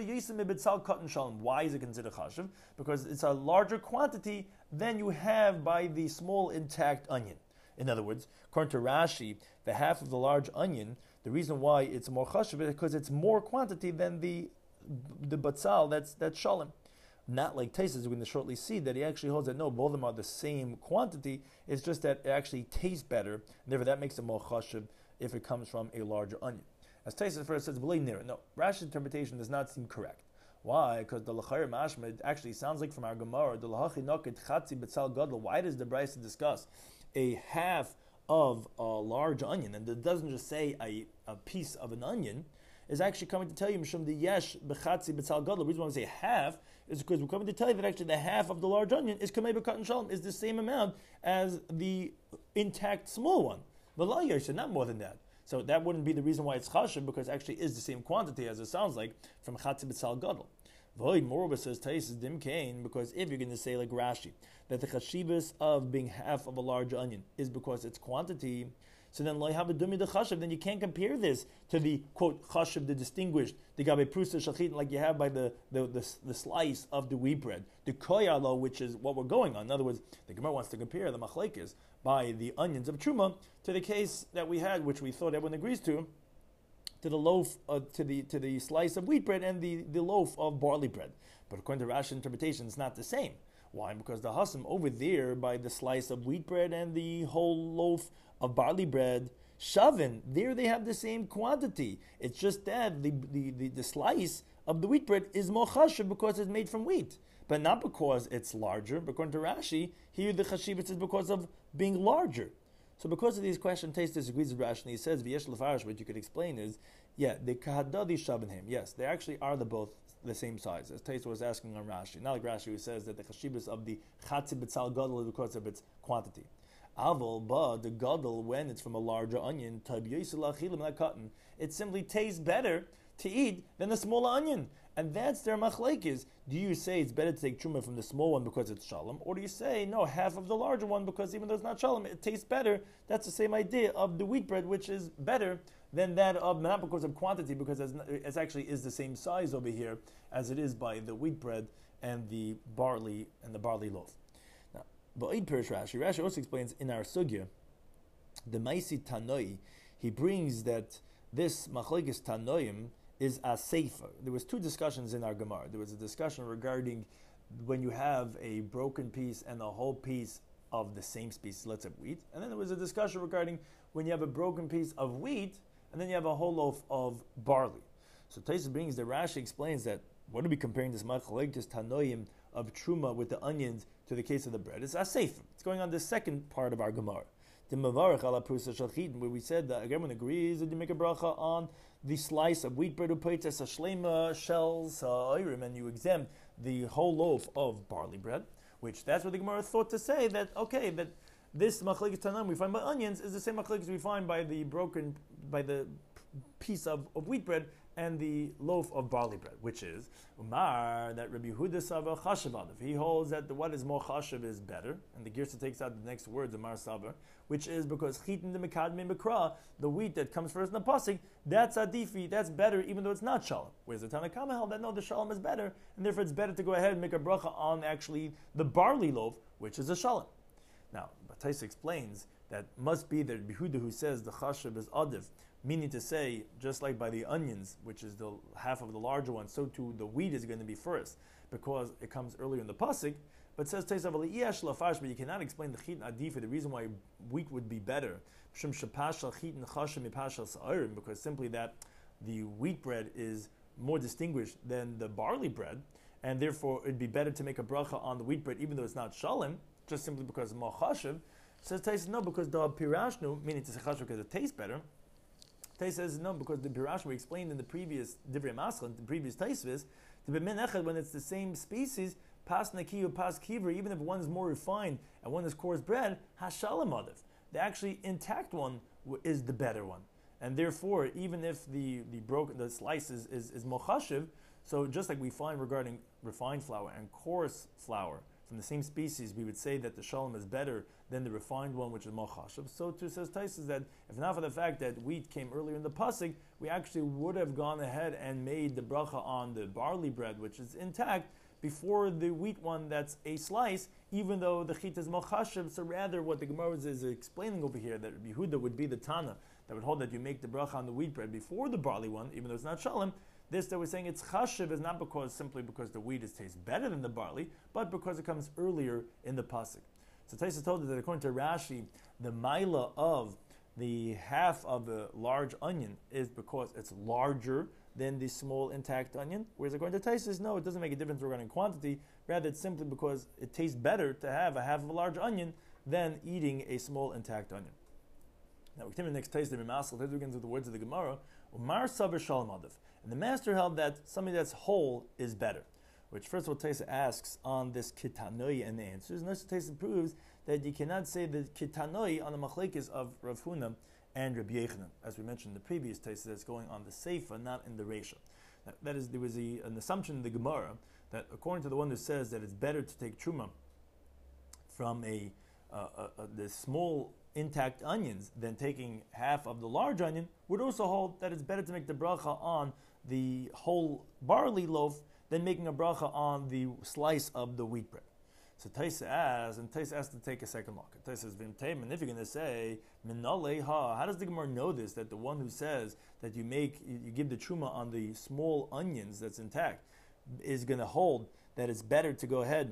is it considered chashuv? Because it's a larger quantity than you have by the small intact onion. In other words, according to Rashi, the half of the large onion, the reason why it's more chashuv is because it's more quantity than the batzal, that's shalom. Not like Taisus, we're going to shortly see that he actually holds that no, both of them are the same quantity. It's just that it actually tastes better, and therefore that makes it more chashuv if it comes from a larger onion. As Taisus first says, no, Rashi's interpretation does not seem correct. Why? Because the L'chayr Mashma actually sounds like from our Gemara, the L'hachi Nokit Chatzi B'tzal Gadol. Why does the Brisa discuss a half of a large onion? And it doesn't just say a piece of an onion. Is actually coming to tell you, Mishum the Yesh B'chatzi B'tzal Gadol. The reason why we say half is because we're coming to tell you that actually the half of the large onion is Kamei B'kat and Shalom, is the same amount as the intact small one. V'la Yesh, not more than that. So that wouldn't be the reason why it's chashuv, because it actually is the same quantity as it sounds like from chatzi b'tzal gadol. Void moreover says Taisus dim kain, because if you're going to say like Rashi that the chashivas of being half of a large onion is because it's quantity, so then lo have a dumi the chashuv, then you can't compare this to the quote chashuv, the distinguished, the gabe prusa shachit, like you have by the slice of the wheat bread, the koyalo, which is what we're going on. In other words, the Gemara wants to compare the machlekes by the onions of Truma to the case that we had, which we thought everyone agrees to the loaf, to the slice of wheat bread and the loaf of barley bread. But according to Rashi interpretation, it's not the same. Why? Because the Hassam over there by the slice of wheat bread and the whole loaf of barley bread, Shavin, there they have the same quantity. It's just that the slice of the wheat bread is more chashiv because it's made from wheat, but not because it's larger. But according to Rashi, here the chashivit is because of being larger. So because of these questions, Tais disagrees with Rashi, and he says, V'yesh lefarish, what you could explain is, the kahadadi shabinhim, yes, they actually are both the same size, as Tais was asking on Rashi. Not like Rashi who says that the chashibas of the chatzi b'tzal gadol is because of its quantity. Aval, but the gadol, when it's from a larger onion, it simply tastes better to eat than a smaller onion. And that's their machlekes. Do you say it's better to take truma from the small one because it's shalom, or do you say no, half of the larger one because even though it's not shalom, it tastes better? That's the same idea of the wheat bread, which is better than that of, not because of quantity, because it actually is the same size over here as it is by the wheat bread and the barley loaf. Now, Ba'id Perish Rashi also explains in our sugya, the Maisi Tanoi, he brings that this machlekes Tanoim is a sefer. There was two discussions in our Gemara. There was a discussion regarding when you have a broken piece and a whole piece of the same species, let's say wheat, and then there was a discussion regarding when you have a broken piece of wheat and then you have a whole loaf of barley. So Taisa brings the Rashi explains that what are we comparing this machlekes Tanoim of truma with the onions to the case of the bread? It's a sefer. It's going on the second part of our Gemara. The Mavarach ala Prusa Shalchid, where we said that everyone agrees that you make a bracha on the slice of wheat bread upaites a shlema shells and you exempt the whole loaf of barley bread, which that's what the Gemara thought to say that okay, that this machlekes Tanam we find by onions is the same machlekes we find by the piece of wheat bread and the loaf of barley bread, which is Umar, that Rabbi Yehuda Sava Chashav Adav. He holds that what is more chashav is better, and the Girsa takes out the next words, Umar Sava, which is because Chitin de Mekadmi Mekra, the wheat that comes first in the pasuk, that's adifi, that's better, even though it's not shalom. Whereas the Tanakama held that no, the shalom is better, and therefore it's better to go ahead and make a bracha on actually the barley loaf, which is a shalom. Now, Bataisa explains that must be the Rabbi Yehuda who says the chashav is adiv, meaning to say, just like by the onions, which is the half of the larger one, so too the wheat is going to be first, because it comes earlier in the pasuk. But says Teisav Aliyash Lafash, but you cannot explain the chitin adifa, the reason why wheat would be better, because simply that the wheat bread is more distinguished than the barley bread, and therefore it'd be better to make a bracha on the wheat bread, even though it's not shalom, just simply because it's more chashiv. Says Teisav no, because the pirashnu, meaning to say chashiv because it tastes better. Tais says no, because the Pirash we explained in the previous Divrei Maschal, the previous Taisvis, the B'min Echad, when it's the same species, pas nakiyu, pas kivri, even if one is more refined and one is coarse bread, hashalom adav. The actually intact one is the better one, and therefore, even if the slice is mochashiv, so just like we find regarding refined flour and coarse flour from the same species, we would say that the shalom is better than the refined one, which is mochashav. So too says Taisus that if not for the fact that wheat came earlier in the pasuk, we actually would have gone ahead and made the bracha on the barley bread, which is intact, before the wheat one that's a slice, even though the chit is mochashav. So rather, what the Gemara is explaining over here, that Rabbi Yehuda would be the Tana that would hold that you make the bracha on the wheat bread before the barley one, even though it's not shalom. This that we're saying it's chashiv is not simply because the wheat tastes better than the barley, but because it comes earlier in the pasuk. So Taisa told us that according to Rashi, the maila of the half of the large onion is because it's larger than the small intact onion. Whereas according to Taisa, no, it doesn't make a difference regarding quantity. Rather, it's simply because it tastes better to have a half of a large onion than eating a small intact onion. Now we continue the next Taisa, the Rimasal. This begins with the words of the Gemara. Umar Saber Shalom Adav. And the master held that something that's whole is better. Which first of all Taisa asks on this kitanoi and the answers. And Taisa proves that you cannot say the kitanoi on the machlekes of Rav Huna and Rabbi Yechanan, as we mentioned in the previous Taisa, that's going on the Seifa, not in the Reisha. That is, there was an assumption in the Gemara that according to the one who says that it's better to take truma from the small intact onions than taking half of the large onion, would also hold that it's better to make the bracha on the whole barley loaf than making a bracha on the slice of the wheat bread. So Taisa asks, and Taisa has to take a second look. Taisa says, "V'imteim," and if you're going to say minalei ha, how does the Gemara know this? That the one who says that you give the truma on the small onions that's intact is going to hold that it's better to go ahead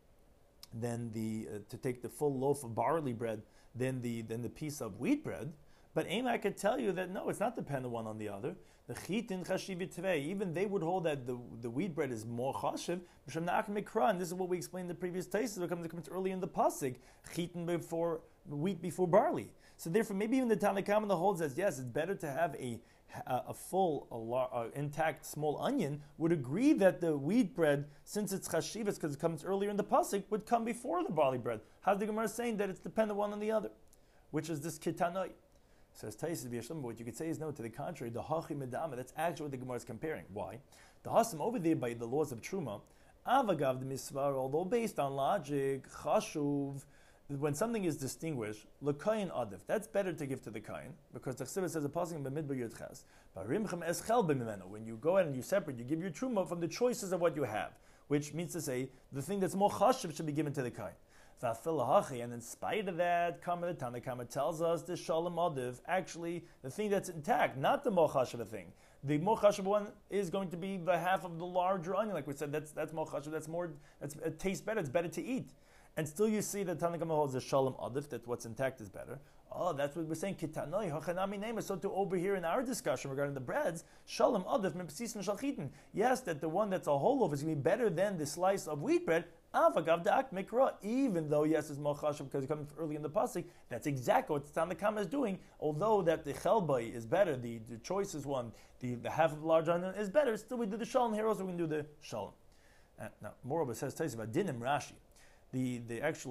than to take the full loaf of barley bread than the piece of wheat bread. But Aim, I could tell you that no, it's not dependent one on the other. The chitin chashivit tvei, even they would hold that the wheat bread is more chashiv. And this is what we explained in the previous tastes. It comes early in the pasuk, chitin before wheat before barley. So therefore, maybe even the Tanna Kamma holds says yes, it's better to have a full intact small onion. Would agree that the wheat bread, since it's chashivas because it comes earlier in the pasuk, would come before the barley bread. How's the Gemara saying that it's dependent one on the other, which is this kitanoi? Says Taisus B'Yashlim, what you could say is no, to the contrary, the hachi medama, that's actually what the Gemara is comparing. Why? The hasim over there by the laws of Truma, avagav the misvar, although based on logic, chashuv, when something is distinguished, l'kayin adif, that's better to give to the kayin, because the Chsiva says a passing in B'midbar Yudches, barimchem eschel b'mimeno, when you go ahead and you separate, you give your Truma from the choices of what you have, which means to say, the thing that's more chashuv should be given to the kayin. And in spite of that, the Tanna Kamma tells us the Shalom Adiv, actually the thing that's intact, not the Mochashav thing. The Mochashav one is going to be the half of the larger onion, like we said. That's Mochashav. It tastes better. It's better to eat. And still, you see that Tanna Kamma holds the Shalom Adiv, that what's intact is better. Oh, that's what we're saying. Kitanoi hachanami neimer. So to over here in our discussion regarding the breads, Shalom Adiv mepsis and shalchitin. Yes, that the one that's a whole loaf is going to be better than the slice of wheat bread. Avagav da'ak mikra, even though yes, it's more chashav because it comes early in the pasuk. That's exactly what the Tanna Kamma is doing. Although that the chelbai is better, the choice is one, the half of the large onion is better. Still, we do the shalom here. Also, we can do the shalom. Now, moreover, says Taisa about dinim Rashi. The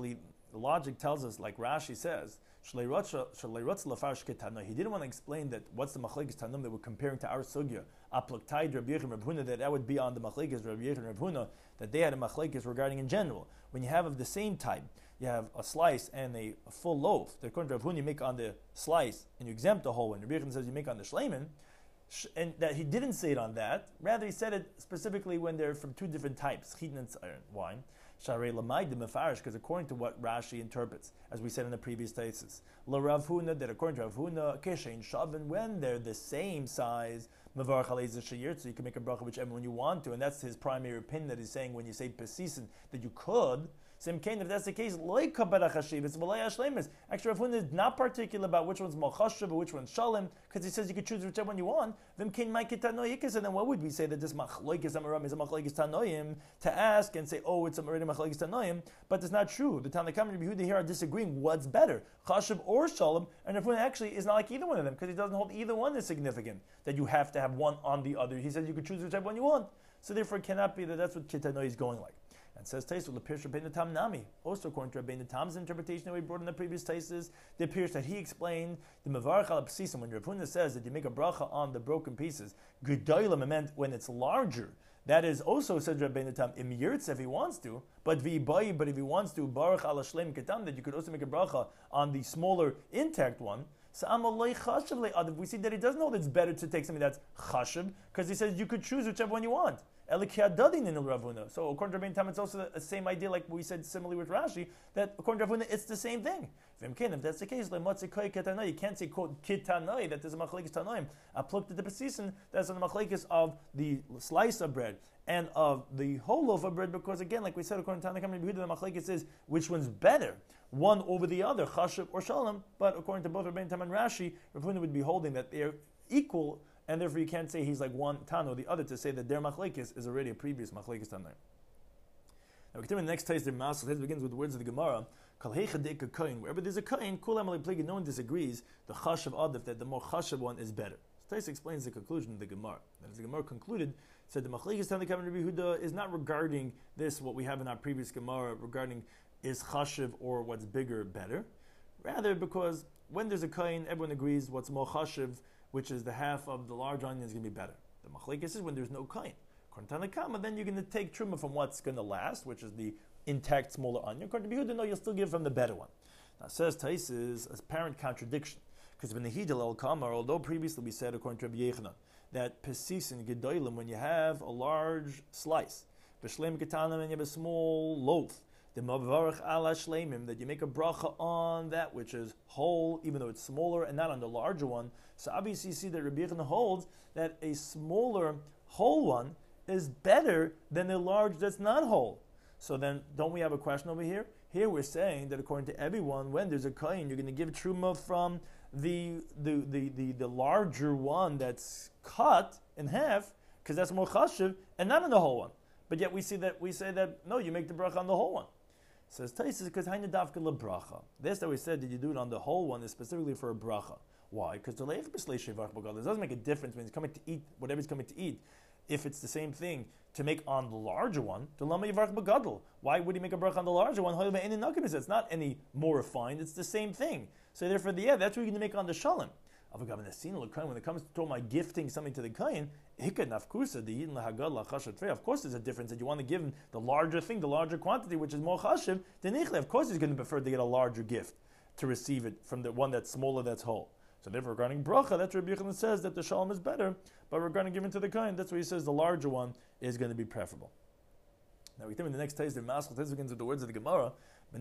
logic tells us, like Rashi says, he didn't want to explain that what's the machlekes tanum that we're comparing to our sugya. Aploktai Rabbi Yechon Reb Huna, that would be on the machlekes Rabbi Yechon Reb Huna, that they had a machlekes regarding in general. When you have of the same type, you have a slice and a full loaf. The according to Reb Huna, you make on the slice and you exempt the whole one. Rabbi Yechon says you make on the shleiman, and that he didn't say it on that. Rather, he said it specifically when they're from two different types, chitin and wine. Sharei Lamaid the Mefarish, because according to what Rashi interprets, as we said in the previous thesis, La Rav Huna, that according to Rav Huna, Keshein Shavin, when they're the same size, Mavar Chalez Shayir, so you can make a bracha whichever one you want to, and that's his primary opinion that he's saying when you say Pesisen, that you could. Same if that's the case, Loika Barachashiv, it's Malaya Shlemis. Actually, Rav Huna is not particular about which one's Malchashav or which one's Shalem, because he says you could choose whichever one you want. Then then what would we say that this Machloikis Amaram is a Machloikis Tanoim to ask and say, oh, it's a Merida Machloikis Tanoim, but it's not true. The Tanna Kamma and Rabbi Yehuda here are disagreeing what's better, Chashav or Shalem, and Rav Huna actually is not like either one of them, because he doesn't hold either one is significant, that you have to have one on the other. He says you could choose whichever one you want. So therefore it cannot be that that's what Kitanoi is going like. And says Taisus, the Pirush Rabbeinu Tam Nami. Also according to Rabbeinu Tam's interpretation that we brought in the previous Taisus, the Pirush that he explained, the Mevarach al Psisim, when Rav Huna says that you make a bracha on the broken pieces, Gedolim meant when it's larger. That is also, said Rabbeinu Tam, im yirtz if he wants to, but if he wants to, Baruch al Shlem Ketam, that you could also make a bracha on the smaller intact one. So we see that he doesn't know that it's better to take something that's chashav, because he says you could choose whichever one you want. So according to Rabbeinu Tam, it's also the same idea, like we said similarly with Rashi, that according to Ravuna, it's the same thing. If that's the case, you can't say quote kitanoi that there's a machlekes tanoim. I plucked the pesisen, that's on the machlekes of the slice of bread and of the whole loaf of bread, because again, like we said, according to Tanna Kamma, the machlekes is which one's better, one over the other, chashav or shalom. But according to both Rabbeinu Tam and Rashi, Ravuna would be holding that they're equal. And therefore, you can't say he's like one Tano or the other to say that their machlekes is already a previous machlekes Tanoim. Now we continue the next taste. Their masel begins with the words of the Gemara. Wherever there's a kain, no one disagrees. The chashav adif that the more chashav one is better. So Taisa explains the conclusion of the Gemara. That as the Gemara concluded, said the machlekes Tanna Kamma and Rabbi Yehuda is not regarding this what we have in our previous Gemara regarding is chashav or what's bigger better. Rather, because when there's a kain, everyone agrees what's more chashav, which is the half of the large onion, is going to be better. The machlekes is when there's no kain. According to Tanna Kamma, then you're going to take truma from what's going to last, which is the intact smaller onion. According to Yehuda, no, you'll still give from the better one. Now says Taisus, a apparent contradiction, because when the hidel el kamar, although previously we said according to Rabbi Yechanan that pesis and gedolim, when you have a large slice, b'shleim ketanim, and you have a small loaf, the mavarach ala shleimim, that you make a bracha on that which is whole, even though it's smaller, and not on the larger one. So obviously you see that Rabbi Yochanan holds that a smaller whole one is better than a large that's not whole. So then, don't we have a question over here? Here we're saying that according to everyone, when there's a kohen, you're going to give truma from the larger one that's cut in half, because that's more chashiv, and not on the whole one. But yet we say that no, you make the bracha on the whole one. Says Taisus, because hainu dafka lebracha. This that we said that you do it on the whole one is specifically for a bracha. Why? Because the leich b'slei shevach b'gadol. It doesn't make a difference when he's coming to eat whatever he's coming to eat. If it's the same thing to make on the larger one, the lama yivarach b'gadol. Why would he make a bracha on the larger one? It's not any more refined. It's the same thing. So therefore, that's what you're going to make on the shalom. When it comes to my gifting something to the kohen, of course there's a difference that you want to give him the larger thing, the larger quantity, which is more chashiv. Of course he's going to prefer to get a larger gift to receive it from the one that's smaller, that's whole. So therefore, regarding bracha, that's Rabbi Yochanan says that the shalom is better, but regarding giving to the kohen, that's why he says the larger one is going to be preferable. Now we think in the next taste, the Maskal begins with the words of the Gemara.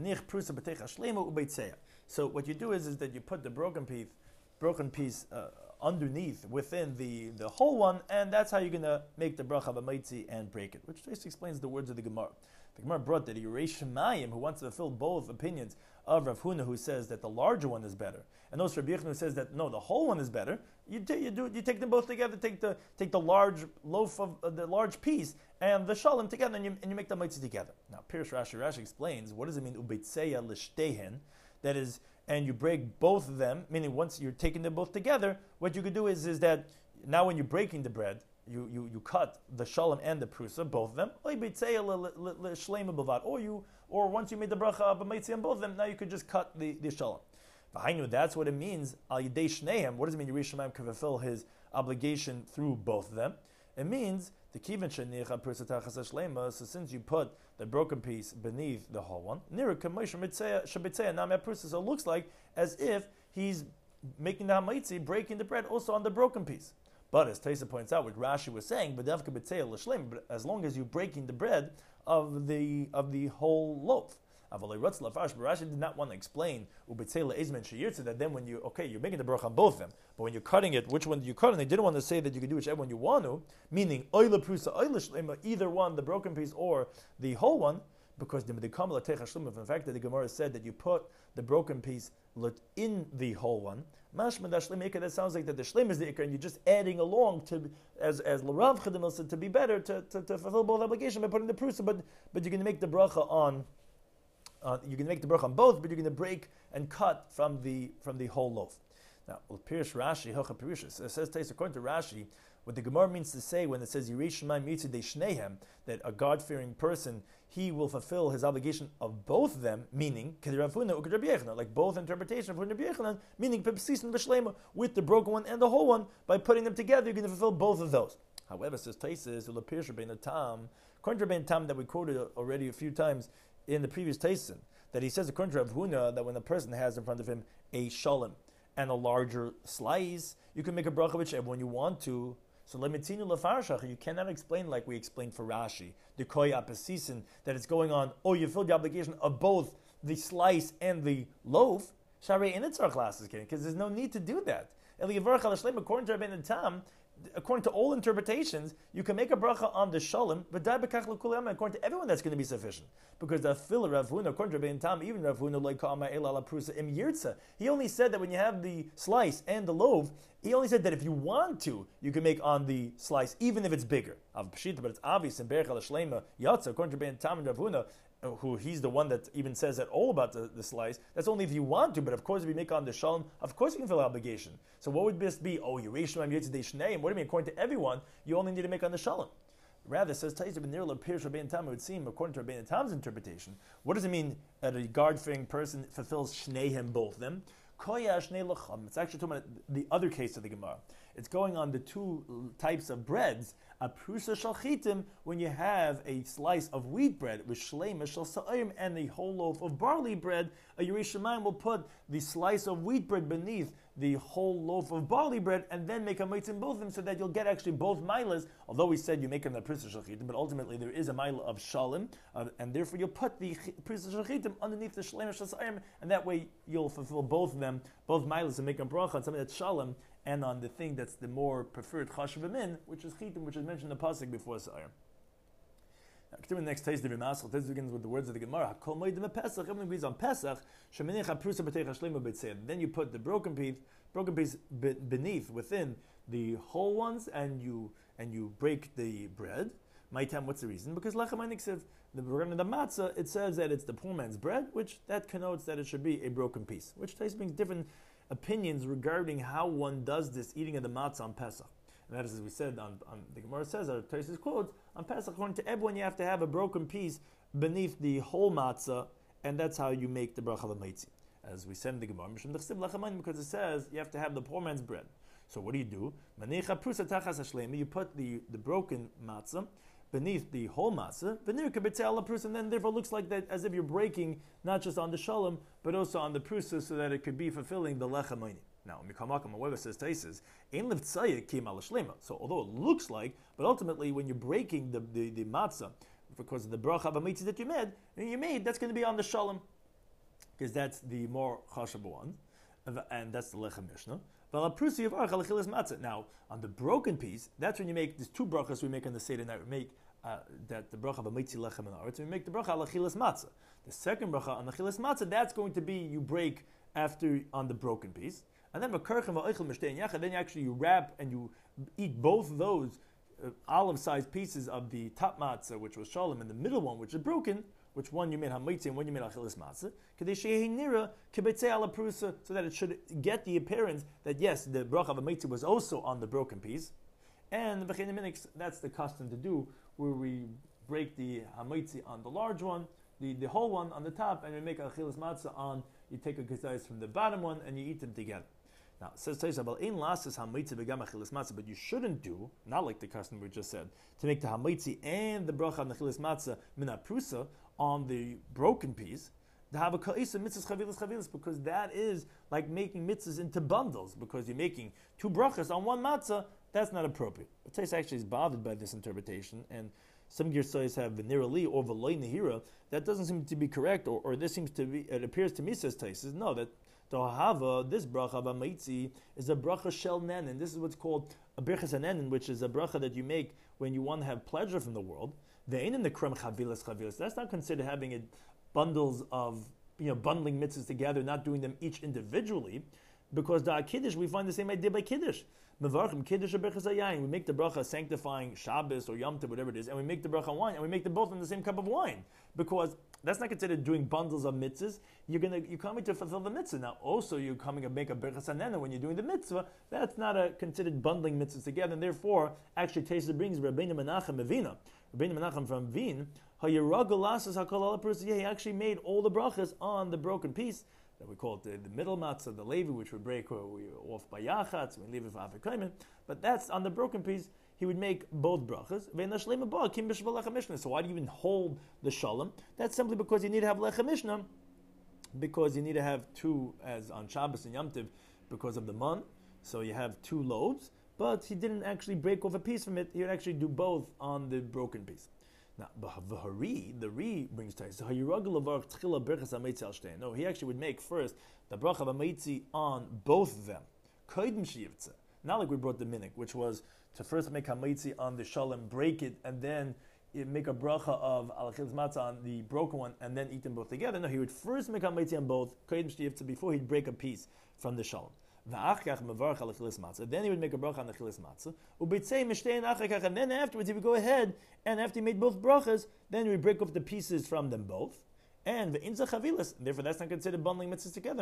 So what you do is that you put the broken piece underneath, within the whole one, and that's how you're going to make the bracha b'maitzi and break it, which just explains the words of the Gemara. The Gemara brought that Yeresh Shemayim, who wants to fulfill both opinions of Rav Huna, who says that the larger one is better, and also Rabbi Yochanan, who says that no, the whole one is better. You take them both together. Take the large loaf of the large piece and the shalom together, and you make the maitzi together. Now, Pirush Rashi explains, what does it mean ubeitzeya l'shtehen? That is, and you break both of them, meaning once you're taking them both together, what you could do is that now when you're breaking the bread, you cut the shalom and the prusa, both of them, or once you made the bracha b'maitzi on both of them, now you could just cut the shalom. That's what it means. Al yidei shneim. What does it mean? Yeresh Shemayim can fulfill his obligation through both of them. It means the kivan shenicha prusa tachas shlema. So since you put the broken piece beneath the whole one, nira kamosh shabitzeya nam prusa. So it looks like as if he's making the hamaitzi, breaking the bread also on the broken piece. But as Taisa points out, what Rashi was saying, but as long as you're breaking the bread of the whole loaf. Rashi did not want to explain that then when you're making the bracha on both of them, but when you're cutting it, which one do you cut? And they didn't want to say that you can do whichever one you want to, meaning either one, the broken piece or the whole one, because the fact that the Gemara said that you put the broken piece in the whole one, that sounds like that the shleim is the ikar, and you're just adding along to, as L'Rav Chedemel said, to be better, to fulfill both obligations by putting the prusa, but you're going to make the bracha on. You can make the bracha on both, but you're going to break and cut from the whole loaf. Now, Pirush Rashi, Hilcha Pirushas, it says, according to Rashi, what the Gemara means to say when it says Yeresh Shemayim Yitzidei Shnehem, that a God-fearing person, he will fulfill his obligation of both of them, meaning K'Rav Huna u'K'Rabbi Yochanan, like both interpretation of Rabbi Yochanan, meaning Pepsisin v'Shlema, with the broken one and the whole one, by putting them together, you're going to fulfill both of those. However, says Taisus, according to Rabbeinu Tam that we quoted already a few times in the previous Taisin, that he says according to Rav Huna that when a person has in front of him a shalom and a larger slice, you can make a bracha whichever one you want to. So lemitzinu lefarshach, you cannot explain like we explained for Rashi, the koy apesisin, that it's going on, you filled the obligation of both the slice and the loaf. Sharei in its classes, because there's no need to do that. According to Rabbeinu Tam, according to all interpretations, you can make a bracha on the shalom, but according to everyone that's going to be sufficient. Because the filler Rav Huna, according to Rabbeinu Tam, even Rav Huna like prusa im yirtza, he only said that when you have the slice and the loaf, he only said that if you want to, you can make on the slice, even if it's bigger. But it's obvious in Berach Shlema Yatza, according to Rabbeinu Tam and Rav Huna, who he's the one that even says that all about the slice, that's only if you want to, but of course if you make on the shalom, of course you can fulfill obligation. So what would this be? Yeresh Shemayim Yitzidei Shneim. What do you mean? According to everyone, you only need to make on the shalom. Rather, says Taisa ben Nirla Pirush Rabbeinu Tam, it would seem, according to Rabbeinu Tam's interpretation, what does it mean that a God-fearing person fulfills Shneihim, both of them? It's actually talking about the other case of the Gemara. It's going on the two types of breads. A prusa shal chitim, when you have a slice of wheat bread with shleima shal sa'im and a whole loaf of barley bread, a Yerei Shamayim will put the slice of wheat bread beneath the whole loaf of barley bread and then make a mitzvah in both of them so that you'll get actually both milas, although we said you make them the prusa shal chitim, but ultimately there is a mila of shalim, and therefore you'll put the prusa shal chitim underneath the shleima shal sa'im, and that way you'll fulfill both of them, both milas, and make a bracha on something that's shalim, and on the thing that's the more preferred chashuv min, which is chitim, which is mentioned in the pasuk before Sa'ir. Now, the next taste of Rimasel. This begins with the words of the Gemara. Kol moedim Pesach. Everyone agrees on Pesach. Shemenich haprusa b'teich hashleima b'tzeh. Then you put the broken piece beneath, within the whole ones, and you break the bread. My time, what's the reason? Because lechem aniksiv, the matzah, it says that it's the poor man's bread, which that connotes that it should be a broken piece. Which taste brings different opinions regarding how one does this eating of the matzah on Pesach. And that is, as we said, on the Gemara says, our Tosfos quotes, on Pesach, according to everyone, you have to have a broken piece beneath the whole matzah, and that's how you make the bracha l'maitzi. As we said in the Gemara, because it says you have to have the poor man's bread. So what do? You put the broken matzah beneath the whole matzah, and then therefore looks like that as if you're breaking not just on the shalom, but also on the prusa, so that it could be fulfilling the lechem hayni. Now, Mikamakam, however, says Taisis, Ein Livtzayah Kim al Shlema. So, although it looks like, but ultimately, when you're breaking the matzah, because of the bracha b'mitzvah that you made, that's going to be on the shalom, because that's the more chashav one, and that's the lechem mishnah. Now, on the broken piece, that's when you make these two brachas we make on the Seder night. We make that the bracha b'mitzvah lechem and aretz. We make the bracha al achilas matzah. The second bracha on the achilas matzah, that's going to be you break after on the broken piece. And then then you wrap and you eat both those olive-sized pieces of the top matzah, which was shalom, and the middle one, which is broken, which one you made hamitzi and one you made achilas matzah, so that it should get the appearance that yes, the bracha of hamitzi was also on the broken piece. And that's the custom to do, where we break the hamitzi on the large one, the whole one on the top, and we make achilas matzah on. You take a gazais from the bottom one and you eat them together. Now, it says but you shouldn't do, not like the custom we just said, to make the hamitzi and the bracha on the chilas matzah mina prusa on the broken piece, to have a ka'isa mitzvahs chavilas, because that is like making mitzvahs into bundles, because you're making two brachas on one matzah. That's not appropriate. But Tais actually is bothered by this interpretation, and some girsayos have v'nirali or v'loy nehira. That doesn't seem to be correct, or this seems to be. It appears to me, says Tais, no, that the hava, this bracha b'maitzi, is a bracha shel nenin. This is what's called a birchas hanenin, which is a bracha that you make when you want to have pleasure from the world. Ve'ein in the krem chavilas. That's not considered having bundles of bundling mitzvahs together, not doing them each individually, because the kiddush we find the same idea by kiddush. Mevarchim kiddush berachas hayayin. We make the bracha sanctifying Shabbos or Yom Tov, whatever it is, and we make the bracha wine, and we make them both in the same cup of wine, because that's not considered doing bundles of mitzvahs. You're coming to fulfill the mitzvah. Now, also you're coming to make a berachas hanena when you're doing the mitzvah. That's not considered bundling mitzvahs together, and therefore, actually, Taisa brings Rabbeinu Menachem Mevina, Rabbeinu Menachem from Vin. He actually made all the brachas on the broken piece. That we call it the middle matzah, the levi, which we break off by yachatz, we leave it for afikaimen. But that's on the broken piece. He would make both brachas. So why do you even hold the shalom? That's simply because you need to have lechem mishnah, because you need to have two, as on Shabbos and Yom Tov, because of the mon. So you have two loaves, but he didn't actually break off a piece from it. He would actually do both on the broken piece. Now, the Ri brings ties. No, he actually would make first the bracha b'maitzi on both of them. Not like we brought the minik, which was to first make hamaitzi on the shalom, break it, and then make a bracha of al achilas matzah on the broken one, and then eat them both together. No, he would first make hamaitzi on both before he'd break a piece from the shalom. Then he would make a bracha on the chilas matzah. And then afterwards he would go ahead, and after he made both brachas, then he would break off the pieces from them both. And the inza chavilas, therefore that's not considered bundling mitzvahs together,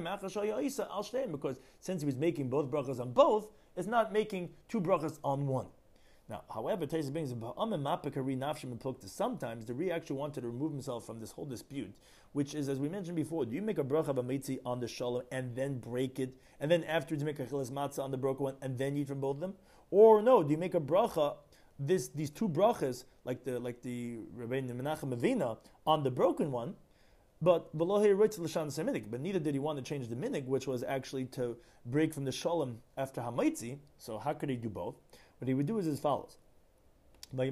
because since he was making both brachas on both, it's not making two brachas on one. Now, however, Taisa brings sometimes the Ri actually wanted to remove himself from this whole dispute, which is, as we mentioned before, do you make a bracha b'meitzi on the shalom and then break it, and then afterwards make a chilas matzah on the broken one and then eat from both of them? Or no, do you make a bracha, these two brachas, like the Rabbeinu Menachem Avina on the broken one, but neither did he want to change the minig, which was actually to break from the shalom after hamaitzi. So how could he do both? What he would do is as follows. First,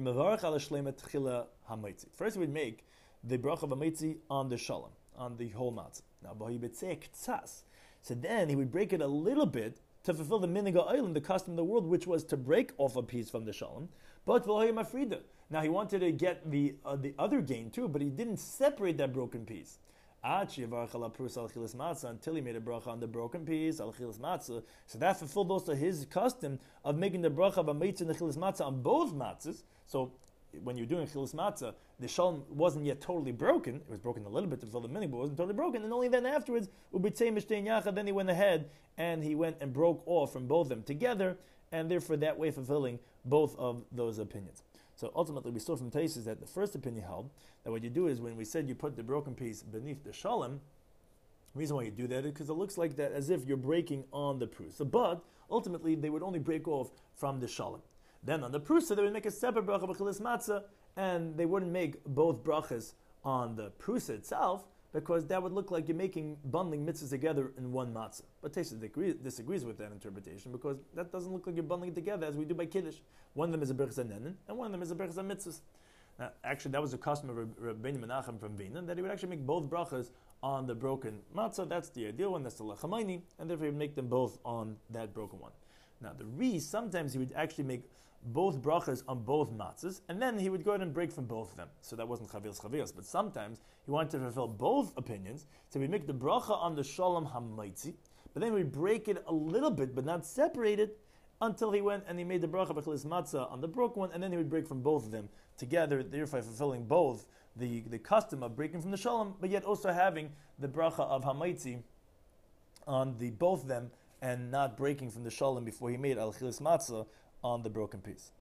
he would make the bracha of hamaitzi on the shalom, on the whole matzah. Now, so then he would break it a little bit to fulfill the minig ha'olam, the custom of the world, which was to break off a piece from the shalom. But now he wanted to get the other gain too, but he didn't separate that broken piece. Until he made a bracha on the broken piece, al chilas matzah. So that fulfilled also his custom of making the bracha of a mitzvah and the chilas matzah on both matzahs. So when you're doing chilas matzah, the shalom wasn't yet totally broken. It was broken a little bit to fulfill the minig, but it wasn't totally broken. And only then afterwards, then he went ahead and he went and broke off from both of them together, and therefore that way fulfilling both of those opinions. So ultimately, we saw from Taisus that the first opinion held that what you do is when we said you put the broken piece beneath the shalom, the reason why you do that is because it looks like that as if you're breaking on the prusa. But ultimately, they would only break off from the shalom. Then on the prusa, they would make a separate bracha b'chilas matzah, and they wouldn't make both brachas on the prusa itself, because that would look like you're bundling mitzvahs together in one matzah. But Taisus disagrees with that interpretation, because that doesn't look like you're bundling it together as we do by Kiddush. One of them is a berachas nenin, and one of them is a berachas mitzvahs. Now, actually, that was a custom of Rabbeinu Menachem from Vina, that he would actually make both brachas on the broken matzah. That's the ideal one, that's the lechamayni, and therefore he would make them both on that broken one. Now, the Ri, sometimes he would actually make both brachas on both matzahs, and then he would go ahead and break from both of them. So that wasn't chavios, but sometimes he wanted to fulfill both opinions, so he'd make the bracha on the shalom hamaitzi, but then we'd break it a little bit, but not separate it, until he went and he made the bracha b'chilas matzah on the broken one, and then he would break from both of them together, therefore fulfilling both the custom of breaking from the shalom, but yet also having the bracha of hamaitzi on the both of them, and not breaking from the shalom before he made al chilas matzah on the broken piece.